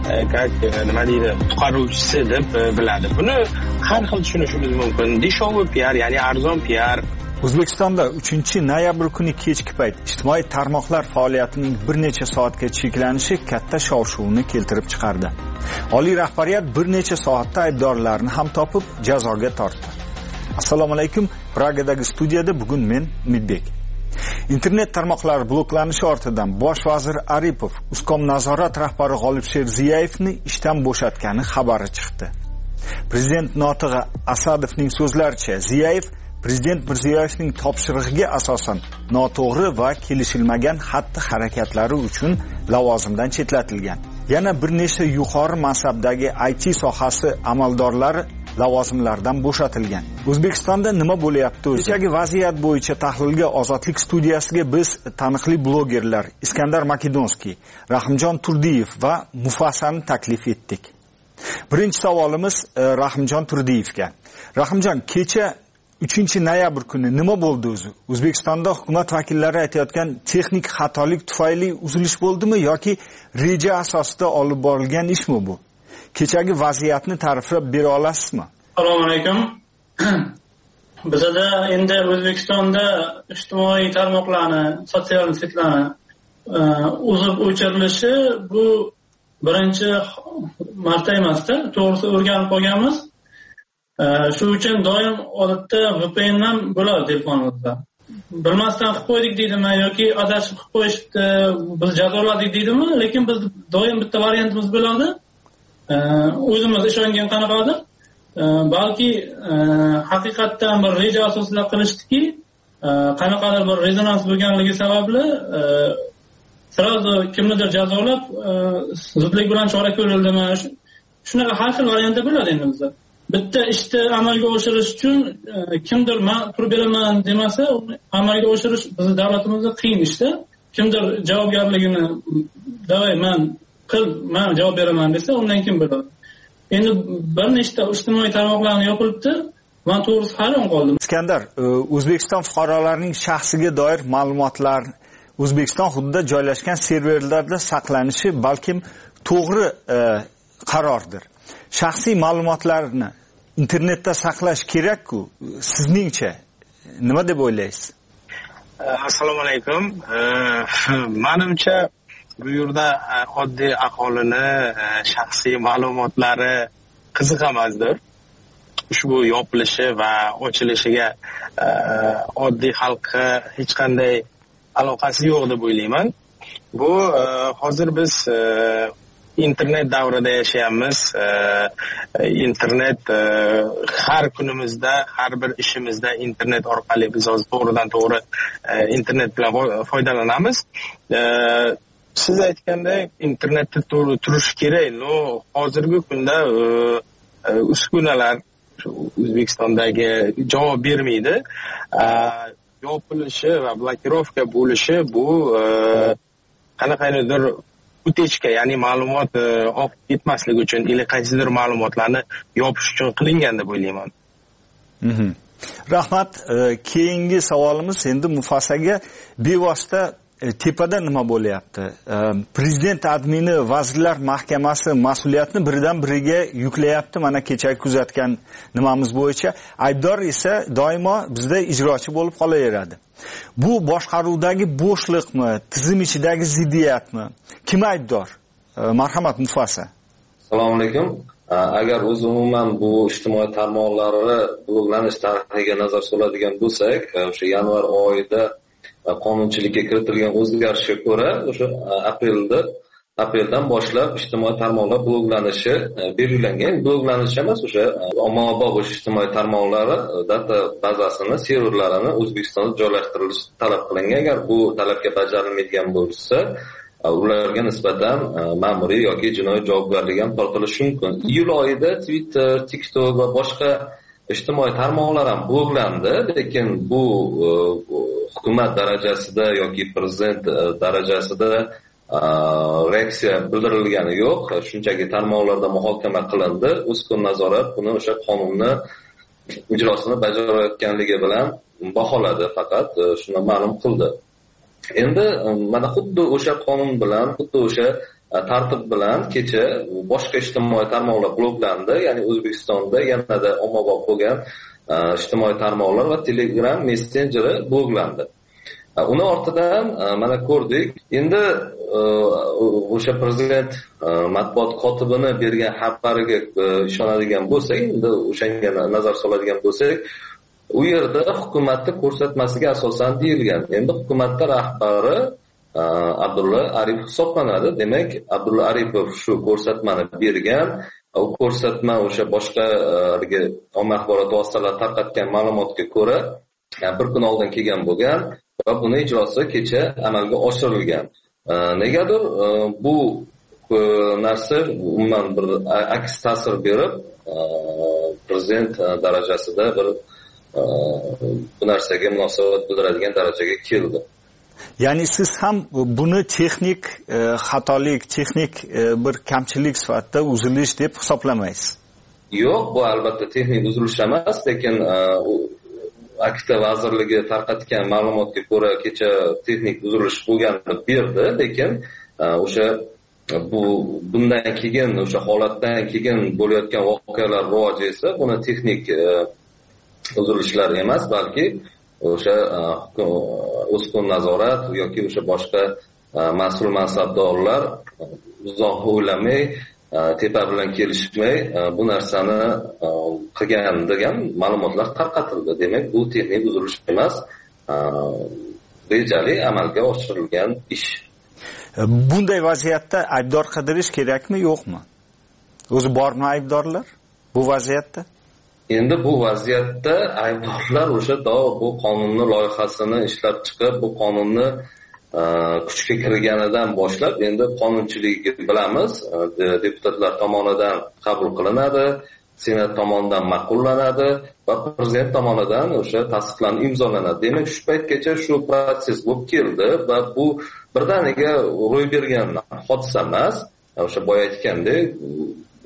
nima deydi, qutqaruvchisi deb biladi. Buni har xil tushunishimiz mumkin. Dешевый PR, ya'ni arzon PR. O'zbekistonda 3-noyabr kuni kechki payt ijtimoiy tarmoqlar faoliyatining bir necha soatga cheklanishi katta shov-shuvni keltirib chiqardi. Oliy rahbariyat bir necha soatda aybdorlarni ham topib jazoga tortdi. Assalomu alaykum. Pragadagi studiyada bugun men Umidbek. Internet tarmoqlari bloklanishi ortidan bosh vazir Aripov Uskom nazorat rahbari G'olibsher Ziyevni ishdan bo'shatgani xabari chiqdi. Prezident notig'i Asadovning so'zlaricha, Ziyev Prezident Mirziyoyevning topshirig'iga asosan noto'g'ri va kelishilmagan xatti-harakatlari uchun lavozimdan chetlatilgan. Yana bir nechta yuqori mansabdagi IT sohasi amaldorlari lavozimlardan bo'shatilgan. O'zbekistonda nima bo'lyapti o'zi? Kechagi vaziyat bo'yicha tahlilga Ozodlik studiyasiga biz taniqli blogerlar Iskandar Makedonskiy, Rahimjon Turdiyev va Mufassani taklif etdik. Birinchi savolimiz Rahimjon Turdiyevga. Rahimjon, kecha 3-noyabr kuni nima bo'ldi o'zi? O'zbekistonda hukumat vakillari aytayotgan texnik xatolik tufayli uzilish bo'ldimi yoki reja asosida olib borilgan ishmi bu? Kechagi vaziyatni ta'riflab bera olasizmi? Assalomu alaykum. Bizda endi O'zbekistonda ijtimoiy tarmoqlarni, sotsial setlarni uzib o'chirilishi bu birinchi marta emasda, to'g'risi o'rganib qolganmiz. Shu uchun doim odatda VPN ham bo'ladi telefonimizda. Bilmasdan qilib qo'ydik deydimi yoki adashib qilib qo'yishdi, biz jazoladik deydimi, lekin biz doim bitta variantimiz bo'ladi. O'zimiz ishongan qanaqadir, balki haqiqatdan bir reja asosida qilishdiki, qanaqadir bir rezonans bo'lganligi sababli sразу kimnidir jazolab, zudlik bilan chora ko'rildimi? Shunaqa har xil variantlar bo'ladi endi bizda. Bitta ishni amalga oshirish uchun kimdir men turib beraman demasa, amalga oshirish bizning davlatimizda qiyin ishda. Kimdir javobgarligini davay men javob beraman desa, undan kim biladi. endi bir nechta ijtimoiy tarmoqlarni yopilibdi. Men to'g'risi hayron qoldim. Iskandar, O'zbekiston fuqarolarining shaxsiga doir ma'lumotlar O'zbekiston hududida joylashgan serverlarda saqlanishi balkim to'g'ri qarordir. Shaxsiy ma'lumotlarni internetda saqlash kerak-ku. Sizningcha nima deb o'ylaysiz? Assalomu alaykum. Menimcha bu yerda oddiy aholini shaxsiy ma'lumotlari qiziq emasdir. Ushbu yopilishi va ochilishiga oddiy xalqqa hech qanday aloqasi yo'q deb o'ylayman. Bu hozir biz internet davrida yashayapmiz. Internet har kunimizda, har bir ishimizda internet orqali biz hozir to'g'ridan to'g'ri internet bilan foydalanamiz. Siz aytgandek internetda turish kerak. Hozirgi kunda uskunalar O'zbekistondagi javob bermaydi. Yopilishi va blokirovka bo'lishi bu qanaqaydir utechka, ya'ni ma'lumot oqib ketmasligi uchun yoki qaysidir ma'lumotlarni yopish uchun qilingan deb o'ylayman. Rahmat. Keyingi savolimiz endi Mufasaga bevosita tepada nima bo'lyapti? Prezident admini Vazirlar Mahkamasi mas'uliyatni birdan biriga yuklayapti. Mana kecha kuzatgan nimamiz bo'yicha aybdor esa doimo bizda ijrochi bo'lib qolaveradi. Bu boshqaruvdagi bo'shliqmi, tizim ichidagi ziddiyatmi? Kim aybdor? Marhamat Mufasa. Assalomu alaykum. Agar o'zi umuman bu ijtimoiy tarmoqlarni bloklanish tarixiga nazar soladigan bo'lsak, o'sha yanvar oyida qonunchilikka kiritilgan o'zgarishga ko'ra o'sha apreldan boshlab ijtimoiy tarmoqlar bloklanishi belgilangan. Bloklanish emas, o'sha ommabop ijtimoiy tarmoqlari data bazasini, serverlarini O'zbekistonda joylashtirilishi talab qilingan. Agar bu talabga bajarilmaydigan bo'lsa, ularga nisbatan ma'muriy yoki jinoiy javobgarlik ham tortilishi mumkin. Iyul oyida Twitter, TikTok va boshqa ijtimoiy tarmoqlar ham bloklandi, lekin bu hukumat darajasida yoki prezident darajasida reaksiya bildirilgani yo'q. Shunchaki tarmoqlarda muhokama qilindi. Uskun nazorat buni o'sha qonunni ijrosini bajarayotganligi bilan baholadi, faqat shuni ma'lum qildi. Endi mana xuddi o'sha qonun bilan, xuddi o'sha tartib bilan kecha boshqa ijtimoiy tarmoqlar bloklandi. Ya'ni O'zbekistonda yanada ommabop bo'lgan ijtimoiy tarmoqlar va Telegram messenjeri bloklandi. Uni ortidan mana ko'rdik. Endi o'sha prezident matbuot kotibini bergan xabariga ishonadigan bo'lsak, endi o'shanga nazar soladigan bo'lsak, u yerda hukumatning ko'rsatmasiga asosan deyilgan. Endi hukumatning rahbari Abdulla Aripov hisoblanadi. Demak, Abdulla Aripov shu ko'rsatmani bergan. U ko'rsatma o'sha boshqa ommaviy axborot vositalari tarqatgan ma'lumotga ko'ra bir kun oldin kelgan bo'lgan va buni ijrosi kecha amalga oshirilgan. Negadir bu narsa umuman bir aks ta'sir berib, prezident darajasida bir bu narsaga munosabat bildiradigan darajaga keldi. Ya'ni siz ham buni texnik xatolik, texnik bir kamchilik sifatida uzilish deb hisoblamaysiz? Yo'q, bu albatta texnik uzilish emas, lekin Akta vazirligi tarqatgan ma'lumotga ko'ra kecha texnik uzilish bo'lganini berdi, lekin o'sha bundan keyin o'sha holatdan keyin bo'layotgan voqealar rivoji esa buni texnik uzilishlar emas, balki o'sha uskun nazorat yoki o'sha boshqa mas'ul mansabdorlar uzoq o'ylamay, tepa bilan kelishmay bu narsani qilgan degan ma'lumotlar tarqatildi. Demak, bu texnik uzilish emas, rejali amalga oshirilgan ish. Bunday vaziyatda aybdor qidirish kerakmi, yo'qmi? O'zi bormi aybdorlar bu vaziyatda? Endi bu vaziyatda aybdorlar o'sha bu qonunni loyihasini ishlab chiqib, bu qonunni kuchga kirganidan boshlab endi qonunchilikni bilamiz, deputatlar tomonidan qabul qilinadi, senat tomonidan ma'qullanadi va prezident tomonidan o'sha tasdiqlanib imzolanadi. Demak, shu paytgacha shu proses bo'lib keldi va bu birdaniga ro'y bergan hodisa emas. O'sha boya aytgandek,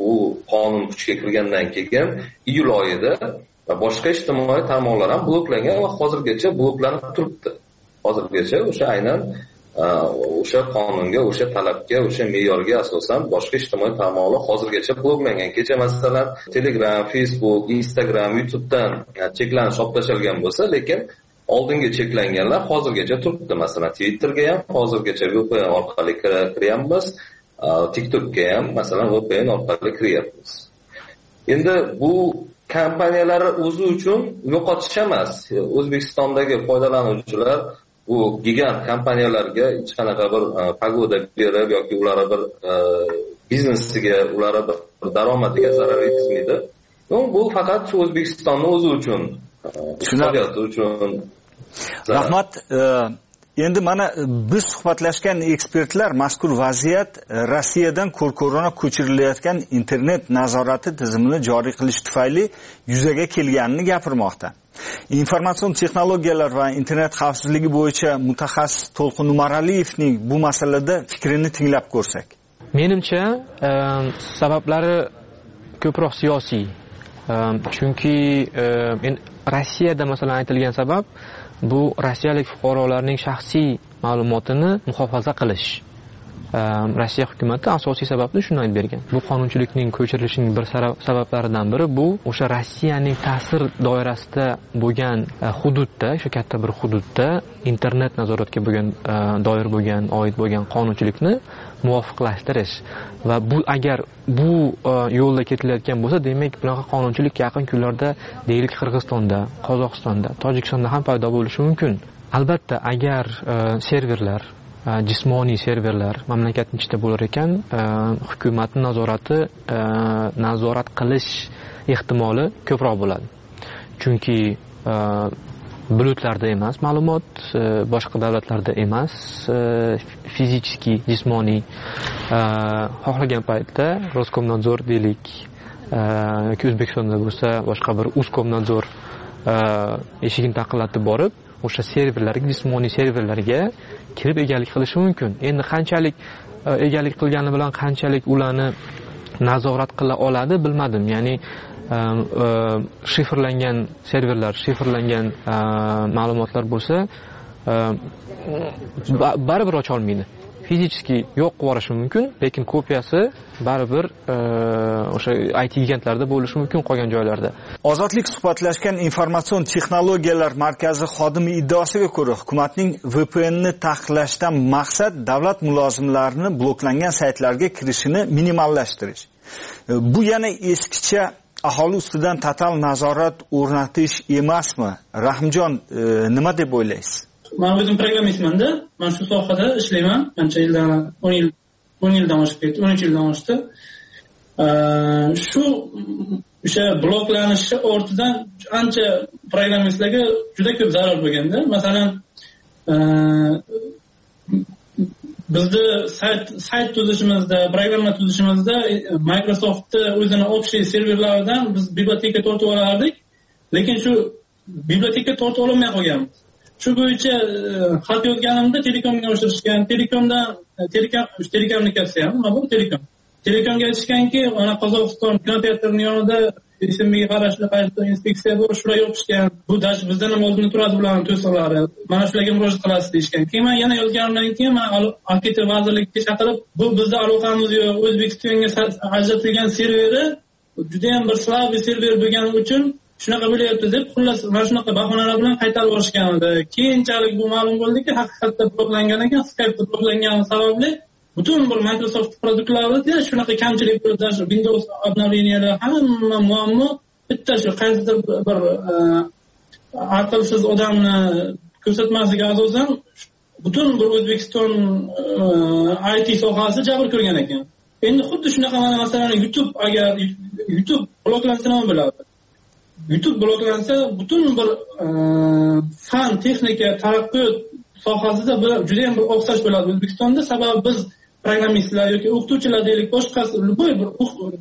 bu qonun kuchga kirgandan keyin iyul oyida boshqa ijtimoiy tarmoqlar ham bloklangan va hozirgacha bloklanib turibdi. Hozirgacha o'sha aynan o'sha qonunga, o'sha talabga, o'sha me'yorga asosan boshqa ijtimoiy tarmoqlar hozirgacha bloklangan. Kecha masalan Telegram, Facebook, Instagram, YouTube'dan cheklanish olib tashalgan bo'lsa, lekin oldingi cheklanganlar hozirgacha turibdi. Masalan, Twitterga ham hozirgacha VPN orqali kiryapmiz, TikTokga ham masalan VPN orqali kiryapmiz. Endi bu kompaniyalar o'zi uchun yo'qotish emas. O'zbekistondagi foydalanuvchilar bu gigant kompaniyalarga hech qanaqa bir pagoda berib yoki ularga bir biznesiga, ularga bir daromadiga zarar yetkazmaydi. Bu faqat O'zbekistonning o'zi uchun, iqtisodiyoti uchun. Rahmat. Endi mana biz suhbatlashgan ekspertlar mazkur vaziyat Rossiyadan ko'rko'rona ko'chirilayotgan internet nazorati tizimini joriy qilish tufayli yuzaga kelganini gapirmoqda. Informatsion texnologiyalar va internet xavfsizligi bo'yicha mutaxassis To'lqin Umaraliyevning bu masalada fikrini tinglab ko'rsak. Menimcha, sabablari ko'proq siyosiy. Chunki Rossiyada masalan aytilgan sabab bu rossiyalik fuqarolarning shaxsiy ma'lumotini muhofaza qilish. Rossiya hukumati asosiy sababni shuni aytib bergan. Bu qonunchilikning ko'chirilishining bir sabablaridan biri bu o'sha Rossiyaning ta'sir doirasida bo'lgan hududda, o'sha katta bir hududda internet nazoratga bo'lgan oid bo'lgan qonunchilikni muvofiqlashtirish. Va bu agar bu yo'lda ketilayotgan bo'lsa, demak bunaqa qonunchilik yaqin kunlarda deylik Qirg'izistonda, Qozog'istonda, Tojikistonda ham paydo bo'lishi mumkin. Albatta, agar serverlar, jismoniy serverlar mamlakatning ichida bo'lar ekan, hukumatning nazorat qilish ehtimoli ko'proq bo'ladi. Chunki bulutlarda emas ma'lumot, boshqa davlatlarda emas, fiziki, jismoniy. Xohlagan paytda Roskomnadzor deylik, yoki O'zbekistonda bo'lsa boshqa bir Uzkomnadzor eshigini taqillatib borib, o'sha serverlarga, jismoniy serverlarga kirib egalik qilishi mumkin. Endi qanchalik egalik qilgani bilan qanchalik ularni nazorat qila oladi bilmadim. Ya'ni shifrlangan serverlar, shifrlangan ma'lumotlar bo'lsa, baribir ocha olmaydi. Fiziki yo'q qilib yuborishi mumkin, lekin kopiyasi baribir o'sha IT gigantlarda bo'lishi mumkin qolgan joylarda. Ozodlik suhbatlashgan informatsion texnologiyalar markazi xodimi iddaosiga ko'ra, hukumatning VPNni taqiqlashdan maqsad davlat mulozimlarini bloklangan saytlarga kirishini minimallashtirish. Bu yana eskicha aholi ustidan total nazorat o'rnatish emasmi? Rahimjon, nima deb o'ylaysiz? Men o'zim programmistman-da, men shu sohada ishlayman. Qancha yildan 10 yildan oshib ketdi, 13 yildan oshdi. Shu o'sha bloklanishi ortidan ancha programmistlarga juda ko'p zarar bo'lganda. Masalan, bizni sayt tuzishimizda, programma tuzishimizda Microsoft'ning o'zini общий serverlaridan biz biblioteka tortib olardik, lekin shu biblioteka tortib olmay qolganmiz. Shu bo'yicha xat yozganimda telekomga o'chirishgan, telekommunikatsiya ham, nima bu telekom. Telekomga aytishganki, ana Qozog'iston kinoteatrining yonida SMBga qarashli qayta inspeksiya bor, shular yopishgan. Bu dash bizdan ham oldinda turadi bularning to'siqlari. Mana shularga murojaat qilasiz deyishgan. Keyin men yana yozganimdan keyin men AKT vazirlikka chaqirib, bu bizda aloqamiz yo'q, O'zbekistonga ajratilgan serveri juda ham bir slabый server bo'lgani uchun shunaqa bo'lyapti deb, xullas mana shunaqa bahonalar bilan qaytarib yuborishgan edi. Keyinchalik bu ma'lum bo'ldiki, haqiqatda bloklangan ekan, Skype bloklangani sababli butun bir Microsoft produktlarida shunaqa kamchilik bo'ldi. Windows obnovleniyalar hamma muammo bitta shu qaysidir bir aqlsiz odamni ko'rsatmasiga asosan butun bir O'zbekiston IT sohasi jabr ko'rgan ekan. Endi xuddi shunaqa mana masalan agar YouTube bloklansa nima bo'ladi? YouTube bloklansa butun bir fan, texnika, taraqqiyot sohasida juda ham bir o'xshash bo'ladi O'zbekistonda. Sababi biz programmistlar yoki o'qituvchilar deylik, boshqasi любой bir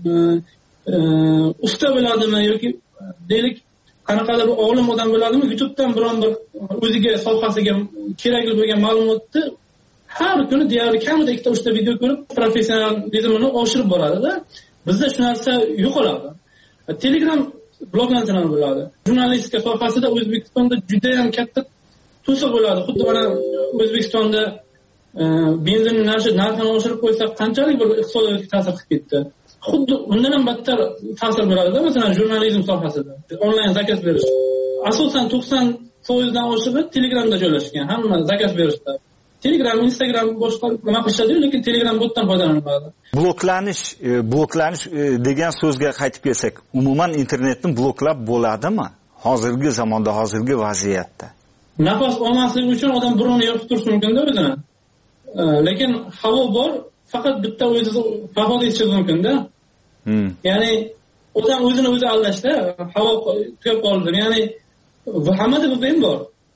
usta bo'ladimi yoki deylik qanaqadir bir olim odam bo'ladimi, YouTube'dan biron bir o'ziga sohasiga kerakli bo'lgan ma'lumotni har kuni deyarli kamida 2-3 ta video ko'rib professionalizmini oshirib boradi-da. bizda shu narsa yo'qoladi. Telegram bloklantiradi bo'ladi. Jurnalistika sohasida O'zbekistonda juda ham katta to'siq bo'ladi. Xuddi mana O'zbekistonda benzin narxini oshirib qo'ysa qanchalik bir iqtisodiyotga ta'sir qilib ketdi. Xuddi undan ham battar ta'sir bo'ladi-da, masalan, jurnalizm sohasida. Onlayn zakaz berish. Asosan 90% oshig'i Telegramda joylashgan. Hamma zakaz berishda. Telegram, Instagram boshqa nima qilishadi, lekin Telegram botdan foydalaniladi. Bloklanish degan so'zga qaytib kelsak, umuman internetni bloklab bo'ladimi? Hozirgi zamonda, hozirgi vaziyatda. Nafas olmasligi uchun odam birovni yopib turishi mumkin-da o'zini. Lekin havo bor, faqat bitta o'zi vafot etishi mumkin-da. Ya'ni odam o'zini o'zi aldashda, havo tugab qoldi. Ya'ni hammada VPN bor.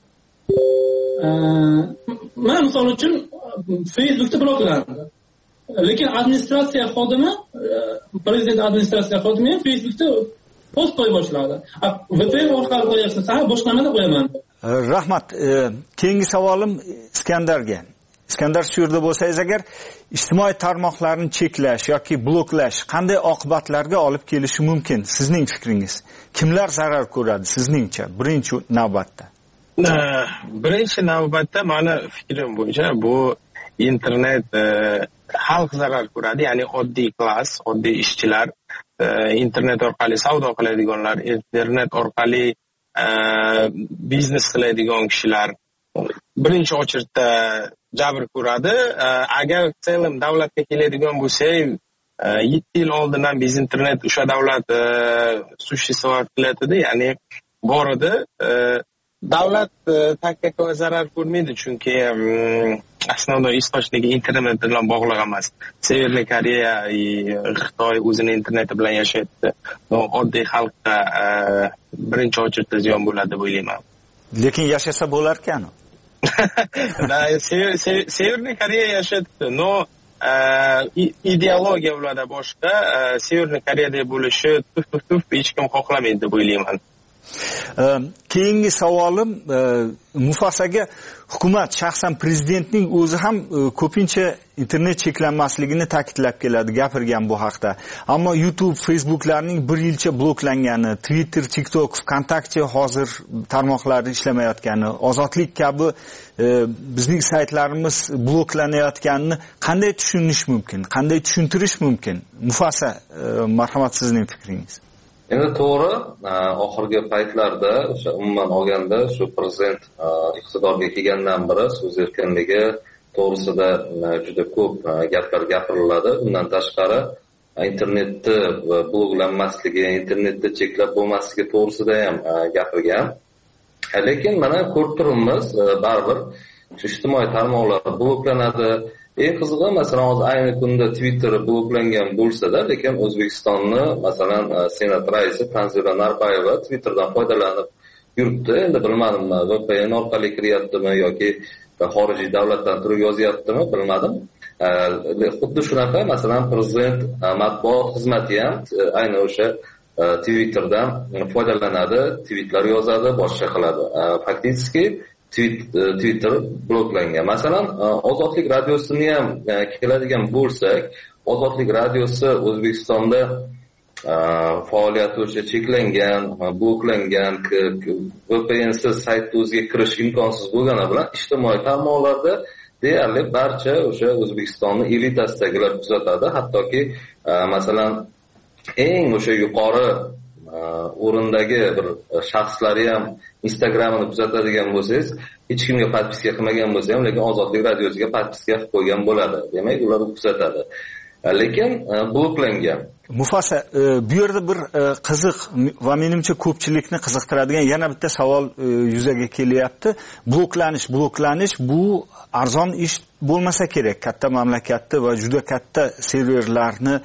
Mana misol uchun Facebookda bloklandi. Lekin administratsiya xodimi, prezident administratsiya xodimi ham Facebookda post qo'ya boshladi. VPN orqali qo'yasiz, boshqa nimada qo'yaman. Rahmat. Keyingi savolim Iskandarga. Iskandar shu yerda bo'lsangiz agar, ijtimoiy tarmoqlarni cheklash yoki bloklash qanday oqibatlarga olib kelishi mumkin sizning fikringiz? Kimlar zarar ko'radi sizningcha birinchi navbatda? Birinchi navbatda meni fikrim bo'yicha bu internet xalq zarar ko'radi, ya'ni oddiy klass, oddiy ishchilar, internet orqali savdo qiladiganlar, internet orqali biznes qiladigan kishilar birinchi ochirda jabr ko'radi. Agar selim davlatga keladigan bo'lsak, 7 yil oldindan biz internet o'sha davlat sushisi qilyapti, ya'ni bor edi. Davlat takka zarar ko'rmaydi, chunki aslida istoshligi internet bilan bog'liq emas. Severniy Koreya, Xitoy o'zini interneti bilan yashayapti. Oddiy xalqqa birinchi ochirda ziyon bo'ladi deb o'ylayman. Lekin yashasa bo'lar-kan. Severniy Koreya yashayapti. No, ideologiya ularda boshqa. Severniy Koreyada bo'lishi hech kim xohlamaydi deb o'ylayman. Keyingi savolim Mufasaga, hukumat, shaxsan prezidentning o'zi ham ko'pincha internet cheklanmasligini ta'kidlab keladi, gapirgan bu haqda. Ammo YouTube, Facebooklarning bir yilcha bloklangani, Twitter, TikTok, VKontakte hozir tarmoqlari ishlamayotgani, Ozodlik kabi bizning saytlarimiz bloklanayotganini qanday tushunish mumkin? Qanday tushuntirish mumkin? Mufasa, marhamat, sizning fikringiz. Endi to'g'ri, oxirgi paytlarda o'sha umuman olganda shu prezident iqtidorga kelgandan beri so'z erkinligi to'g'risida juda ko'p gaplar gapiriladi. Bundan tashqari internetni bloklanmasligi, internetni cheklab bo'lmasligi to'g'risida ham gapirgan. Lekin mana ko'rib turibmiz, baribir ijtimoiy tarmoqlar bloklanadi. Eng qizig'i, masalan, hozir ayni kunda Twitter bloklangan bo'lsa-da, lekin O'zbekistonni, masalan, Senat raisi Tanzila Narbayeva Twitterdan foydalanib yuribdi. Endi bilmadim, VPN orqali kiryaptimi yoki xorijiy davlatdan turib yozyaptimi, bilmadim. Xuddi shunaqa, masalan, prezident matbuot xizmati ham ayni o'sha Twitterdan foydalanadi, tweetlar yozadi, boshqa qiladi. Faktiski Twitter bloklangan. Masalan, Ozodlik radiosini ham keladigan bo'lsak, Ozodlik radiosi O'zbekistonda faoliyati o'sha cheklangan, bloklangan, VPNsiz saytga o'ziga kirish imkonsiz bo'lgani bilan ijtimoiy tarmoqlarda deyarli barcha o'sha O'zbekistonning elitasidagilar kuzatadi. Hattoki masalan, eng o'sha yuqori o'rindagi bir shaxslari ham Instagramini kuzatadigan bo'lsangiz, hech kimga podpiska qilmagan bo'lsa ham, lekin Ozodlik radiosiga podpiska qilib qo'ygan bo'ladi. Demak, ular kuzatadi. Lekin bloklangan. Mufasa, bu yerda bir qiziq va menimcha ko'pchilikni qiziqtiradigan yana bitta savol yuzaga kelyapti. Bloklanish bu arzon ish bo'lmasa kerak. Katta mamlakatda va juda katta serverlarni,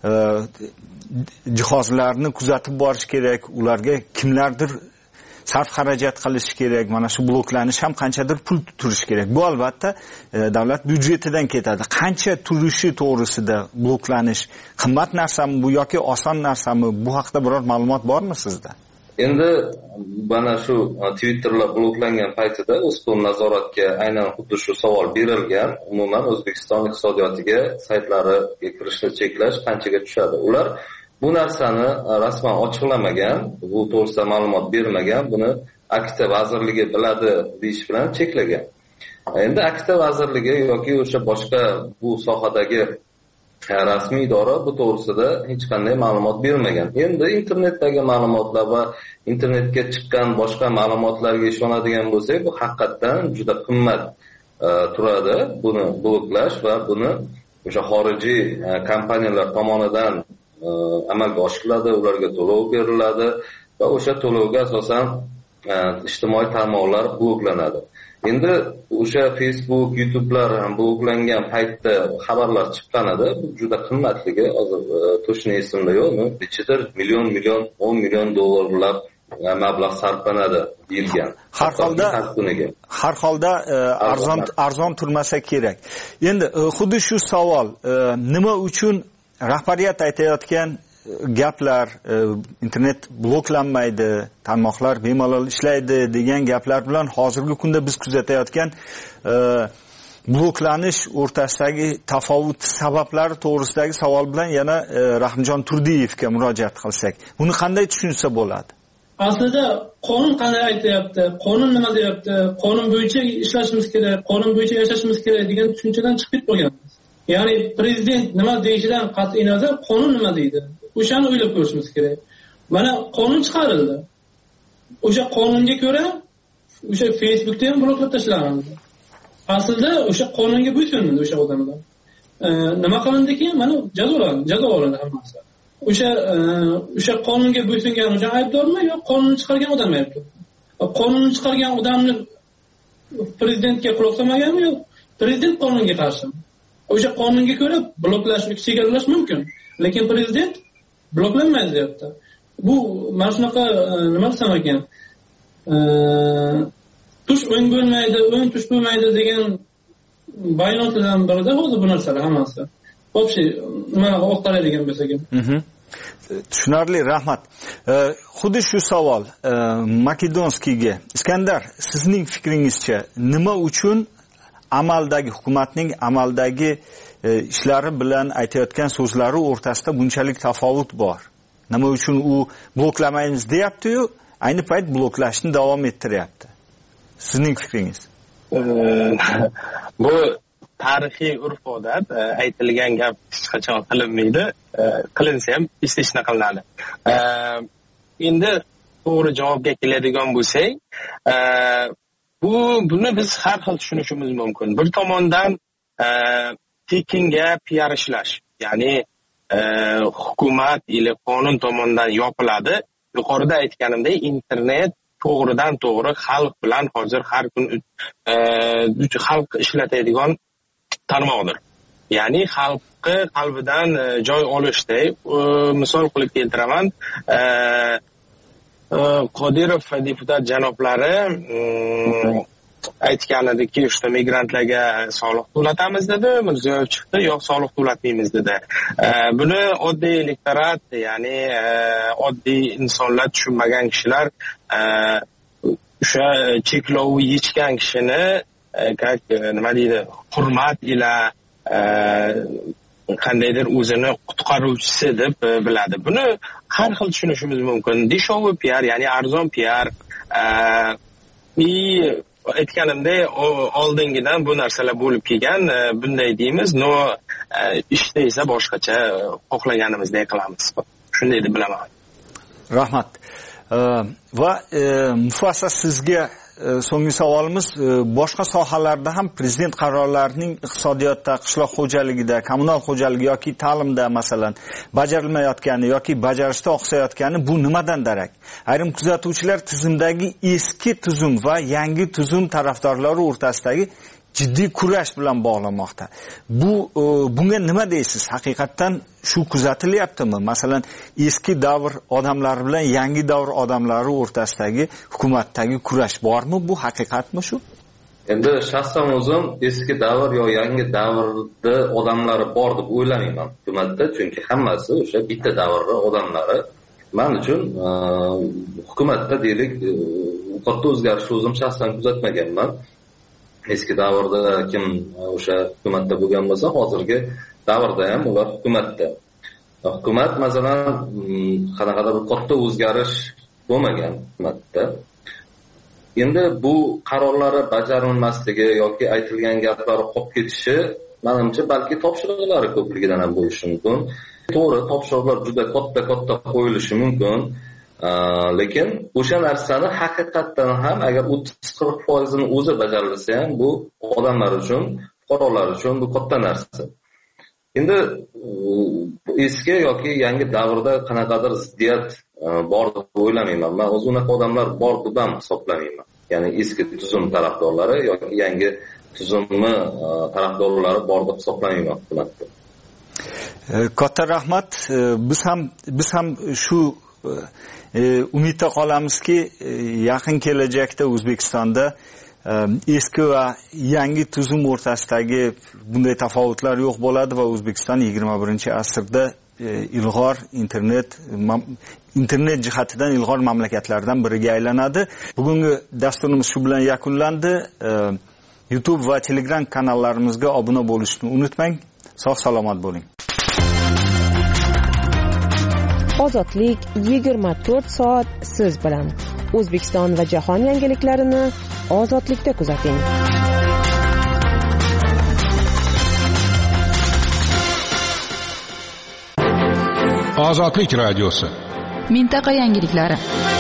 jihozlarni kuzatib borish kerak, ularga kimlardir sarf xarajat qilish kerak. Mana shu bloklanish ham qanchadir pul turish kerak. Bu albatta davlat byudjetidan ketadi. Qancha turishi to'g'risida bloklanish qimmat narsami bu yoki oson narsami? Bu haqda biror ma'lumot bormi sizda? Endi mana shu Twitterlar bloklangan paytida Uspon nazoratga aynan xuddi shu savol berilgan. Umuman O'zbekiston iqtisodiyotiga saytlariga kirishni cheklash qanchaga tushadi? Ular bu narsani rasman ochiqlamagan, bu to'g'risida ma'lumot bermagan, buni Akta vazirligi biladi deyish bilan cheklagan. Endi Akta vazirligi yoki o'sha boshqa bu sohadagi rasmiy idora bu to'g'risida hech qanday ma'lumot bermagan. Endi internetdagi ma'lumotlar va internetga chiqqan boshqa ma'lumotlarga ishonadigan bo'lsak, bu haqiqatan juda qimmat turadi. Buni bloklash va buni o'sha xorijiy kompaniyalar tomonidan amalga oshiriladi, ularga to'lov beriladi va o'sha to'lovga asosan ijtimoiy tarmoqlar bloklanadi. Endi o'sha Facebook, YouTube'lar ham bloklangan paytda xabarlar chiqqan edi. Bu juda qimmatligi, hozir to'shni esimda yo'q, nechidir million, 10 million dollarlab mablag' sarflanadi deyilgan. Har holda arzon turmasa kerak. Endi xuddi shu savol, nima uchun rahbariyat aytayotgan gaplar, internet bloklanmaydi, tarmoqlar bemalol ishlaydi degan gaplar bilan hozirgi kunda biz kuzatayotgan bloklanish o'rtasidagi tafovut sabablari to'g'risidagi savol bilan yana Rahimjon Turdiyevga murojaat qilsak, buni qanday tushunsa bo'ladi? Aslida qonun qanday aytayapti, qonun nima deyapti, qonun bo'yicha ishlashimiz kerak, qonun bo'yicha yashashimiz kerak degan tushunchadan chiqib qolganmiz. Ya'ni prezident nima deyishidan qat'iy nazar qonun nima deydi? O'shani o'ylab ko'rishimiz kerak. Mana qonun chiqarildi. O'sha qonunga ko'ra o'sha Facebookda ham bloklab tashlandi. Aslida o'sha qonunga bo'ysunmadi o'sha odamlar. Nima qilindiki, mana jazo olindi hammasi. O'sha qonunga bo'ysungan o'sha aybdormi yo qonun chiqargan odam aybdor? Qonun chiqargan odamni prezidentga quloq solmaganmi yo prezident qonunga qarshimi? O'sha qonunga ko'ra bloklash, chegaralash mumkin, lekin prezident bloklanmaydi deyapti. Bu mana shunaqa nima desam ekan, tush o'ng bo'lmaydi, o'ng tush bo'lmaydi degan bayonotlardan birida hozir bu narsalar hammasi. Вообще nima olib qaraydigan bo'lsak ham. Tushunarli, rahmat. Xuddi shu savol Makedonskiyga. Iskandar, sizning fikringizcha nima uchun amaldagi hukumatning amaldagi ishlari bilan aytayotgan so'zlari o'rtasida bunchalik tafovut bor? Nima uchun u bloklamaymiz deyapti-yu, ayni payt bloklashni davom ettiryapti? Sizning fikringiz? Bu tarixiy urf-odat, aytilgan gap hech qachon qilinmaydi, qilinsa ham istishna qilinadi. Endi to'g'ri javobga keladigan bo'lsak, buni biz har xil tushunishimiz mumkin. Bir tomondan tekinga PR ishlash, ya'ni hukumat ila qonun tomonidan yopiladi. Yuqorida aytganimdek, internet to'g'ridan to'g'ri xalq bilan hozir har kun xalq ishlatadigan tarmoqdir. Ya'ni xalqni qalbidan joy olishday, misol qilib keltiraman, Qodirov deputat janoblari aytgan ediki, işte migrantlarga soliq to'latamiz dedi, Mirziyoyev chiqdi, yo'q soliq to'latmaymiz dedi. Buni oddiy elektorat, ya'ni oddiy insonlar, tushunmagan kishilar o'sha cheklovni yechgan kishini nima deydi, hurmat ila qandaydir o'zini qutqaruvchisi deb biladi. Buni har xil tushunishimiz mumkin. Deshov PR, ya'ni arzon PR, aytganimdek oldingidan bu narsalar bo'lib kelgan, bunday deymiz, no ishda esa boshqacha xohlaganimizdek qilamiz. Shunday deb bilaman. Rahmat. Va mufassal sizga so'nggi savolimiz, boshqa sohalarda ham prezident qarorlarining iqtisodiyotda, qishloq xo'jaligida, kommunal xo'jaligi yoki ta'limda masalan bajarilmayotgani yoki bajarishda oqsayotgani bu nimadan darak? Ayrim kuzatuvchilar tizimdagi eski tuzum va yangi tuzum tarafdorlari o'rtasidagi jiddiy kurash bilan bog'lamoqda. Bunga nima deysiz? Haqiqatdan shu kuzatilyaptimi? Masalan, eski davr odamlari bilan yangi davr odamlari o'rtasidagi hukumatdagi kurash bormi? Bu haqiqatmi shu? Endi shaxsan o'zim eski davr yo yangi davrda odamlari bor deb o'ylamayman hukumatda, chunki hammasi o'sha bitta davrda odamlari. men uchun hukumatda deylik katta o'zgarishni o'zim shaxsan kuzatmaganman. Eski davrda kim o'sha hukumatda bo'lgan bo'lsa, hozirgi davrda ham ular hukumatda. Hukumat masalan qanaqadir katta o'zgarish bo'lmagan hukumatda. Endi bu qarorlari bajarilmasligi yoki aytilgan gaplari qolib ketishi menimcha balki topshiriqlari ko'pligidan ham bo'lishi mumkin. To'g'ri, topshiriqlar juda katta qo'yilishi mumkin. Lekin o'sha narsani haqiqatdan ham agar 30-40% ni o'zi bajarilsa ham bu odamlar uchun, fuqarolar uchun bu katta narsa. Endi eski yoki yangi davrda qanaqadir ziddiyat bor deb o'ylamayman. Men o'zi unaqa odamlar bor deb ham hisoblamayman. Ya'ni eski tuzum tarafdorlari yoki yangi tuzumni tarafdorlari bor deb hisoblamayman hukumatda. Katta rahmat. Biz ham shu umidda qolamizki, yaqin kelajakda O'zbekistonda eski va yangi tuzum o'rtasidagi bunday tafovutlar yo'q bo'ladi va O'zbekiston 21-asrda ilg'or internet jihatidan ilg'or mamlakatlardan biriga aylanadi. Bugungi dasturimiz shu bilan yakunlandi. YouTube va Telegram kanallarimizga obuna bo'lishni unutmang. Sog' salomat bo'ling. Ozodlik 24 soat siz bilan. O'zbekiston va jahon yangiliklarini ozodlikda kuzating. Ozodlik radiosi. Mintaqa yangiliklari.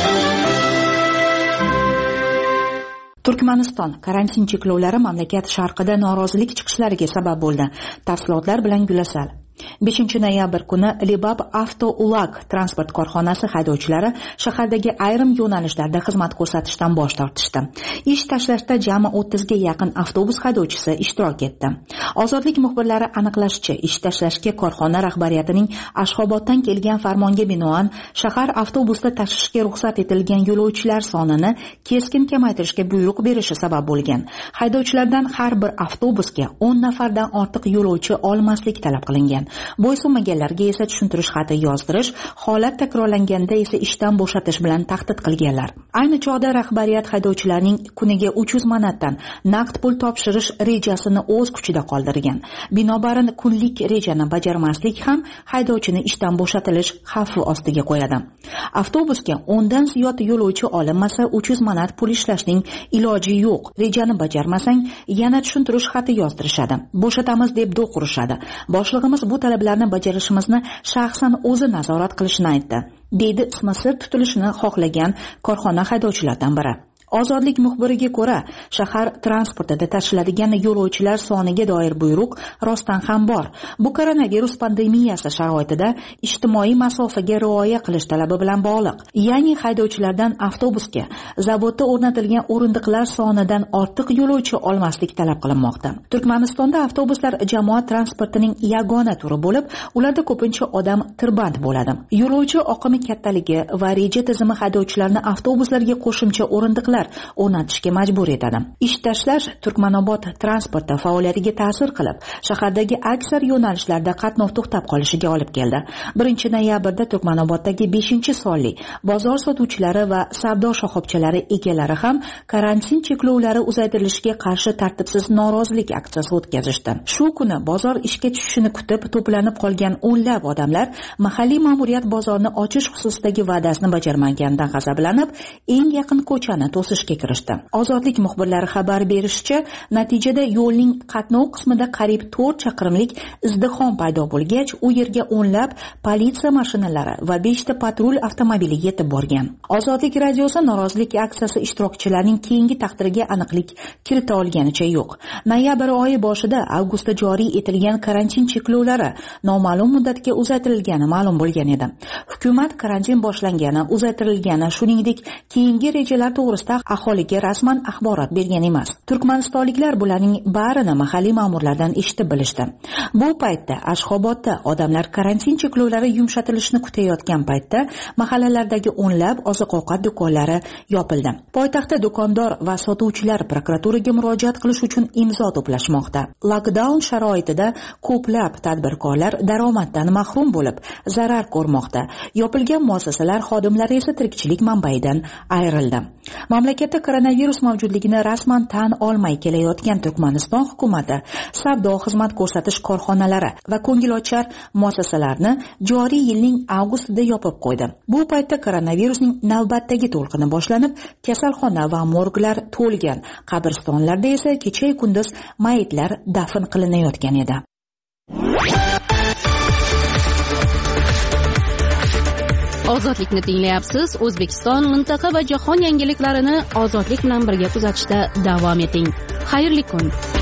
Turkmaniston karantin cheklovlari mamlakat sharqida norozilik chiqishlariga sabab bo'ldi. Tafsilotlar bilan Gulasal. 5-noyabr kuni Libab Avto Ulak transport korxonasi haydovchilari shahardagi ayrim yo'nalishlarda xizmat ko'rsatishdan bosh tortishdi. Ish tashlashda jami 30 ga yaqin avtobus haydovchisi ishtirok etdi. Ozodlik muxbirlari aniqlashicha, ish tashlashga korxona rahbariyatining Ashxoboddan kelgan farmonga binoan shahar avtobusda tashishga ruxsat etilgan yo'lovchilar sonini keskin kamaytirishga buyruq berishi sabab bo'lgan. Haydovchilardan har bir avtobusga 10 nafardan ortiq yo'lovchi olmaslik talab qilingan. Bo'ysunmaganlarga esa tushuntirish xati yozdirish, holat takrorlanganda esa ishdan bo'shatish bilan tahdid qilganlar. Ayni chog'da rahbariyat haydovchilarning kuniga 300 manatdan naqd pul topshirish rejasini o'z kuchida qoldirgan. Binobarin kunlik rejani bajarmaslik ham haydovchini ishdan bo'shatilish xavfi ostiga qo'yadi. Avtobusga 10 dan ziyod yo'lovchi olinmasa 300 manat pul ishlashning iloji yo'q. Rejani bajarmasang yana tushuntirish xati yozdirishadi. Bo'shatamiz deb do'q urishadi. Boshlig'imiz bu talablarni bajarishimizni shaxsan o'zi nazorat qilishini aytdi, deydi ismi sir tutilishini xohlagan korxona haydovchilaridan biri. Ozodlik muxbiriga ko'ra, shahar transportida tashiladigan yo'lovchilar soniga doir buyruq rostdan ham bor. Bu koronavirus pandemiyasi sharoitida ijtimoiy masofaga rioya qilish talabi bilan bog'liq. Ya'ni haydovchilardan avtobusga zavodda o'rnatilgan o'rindiqlar sonidan ortiq yo'lovchi olmaslik talab qilinmoqda. Turkmanistonda avtobuslar jamoat transportining yagona turi bo'lib, ularda ko'pincha odam tirband bo'ladi. Yo'lovchi oqimi kattaligi va reja tizimi haydovchilarni avtobuslarga qo'shimcha o'rindiqlar o'rnatishga majbur etadi. Ish tashlash Turkmanobod transporti faoliyatiga ta'sir qilib, shahardagi aksar yo'nalishlarda qatnov to'xtab qolishiga olib keldi. 1-noyabrda Turkmanoboddagi 5-sonli bozor sotuvchilari va savdo shoxobchalari egalari ham karantin cheklovlari uzaytirilishiga qarshi tartibsiz norozilik aksiyasi o'tkazishdi. Shu kuni bozor ishga tushishini kutib to'planib qolgan o'nlab odamlar mahalliy ma'muriyat bozorni ochish xususidagi va'dasini bajarmaganidan g'azablanib, eng yaqin ko'chani to'sishga kirishdi. Ozodlik muxbirlari xabar berishicha, natijada yo'lning qatnov qismida qariyb 4 chaqirimlik izdihom paydo bo'lgach, u yerga o'nlab politsiya mashinalari va 5 ta patrul avtomobili yetib borgan. Ozodlik radiosi norozilik aksiyasi ishtirokchilarining keyingi taqdiriga aniqlik kirita olganicha yo'q. Noyabr oyi boshida avgustda joriy etilgan karantin cheklovlari noma'lum muddatga uzaytirilgani ma'lum bo'lgan edi. Hukumat karantin boshlangani, uzaytirilgani, shuningdek, keyingi rejalar to'g'risida aholiga rasman axborot bergan emas. Turkmanistonliklar bularning barini mahalliy ma'murlardan eshitib bilishdi. Bu paytda Ashxobodda odamlar karantin cheklovlari yumshatilishini kutayotgan paytda mahallalardagi o'nlab oziq-ovqat do'konlari yopildi. Poytaxtda do'kondor va sotuvchilar prokuraturaga murojaat qilish uchun imzo to'plashmoqda. Lockdown sharoitida ko'plab tadbirkorlar daromaddan mahrum bo'lib, zarar ko'rmoqda. Yopilgan muassasalar xodimlari esa tirikchilik manbaidan ayrildi. Mamlakatda koronavirus mavjudligini rasman tan olmay kelayotgan Turkmaniston hukumati savdo xizmat ko'rsatish korxonalari va ko'ngilochar muassasalarni joriy yilning avgustida yopib qo'ydi. Bu paytda koronavirusning navbatdagi to'lqini boshlanib, kasalxona va morglar to'lgan. Qabristonlarda esa kecha-yu kunduz mayitlar dafn qilinayotgan edi. Ozodlikni tinglayapsiz. O'zbekiston, mintaqa va jahon yangiliklarini ozodlik bilan birga kuzatishda davom eting. Xayrli kun.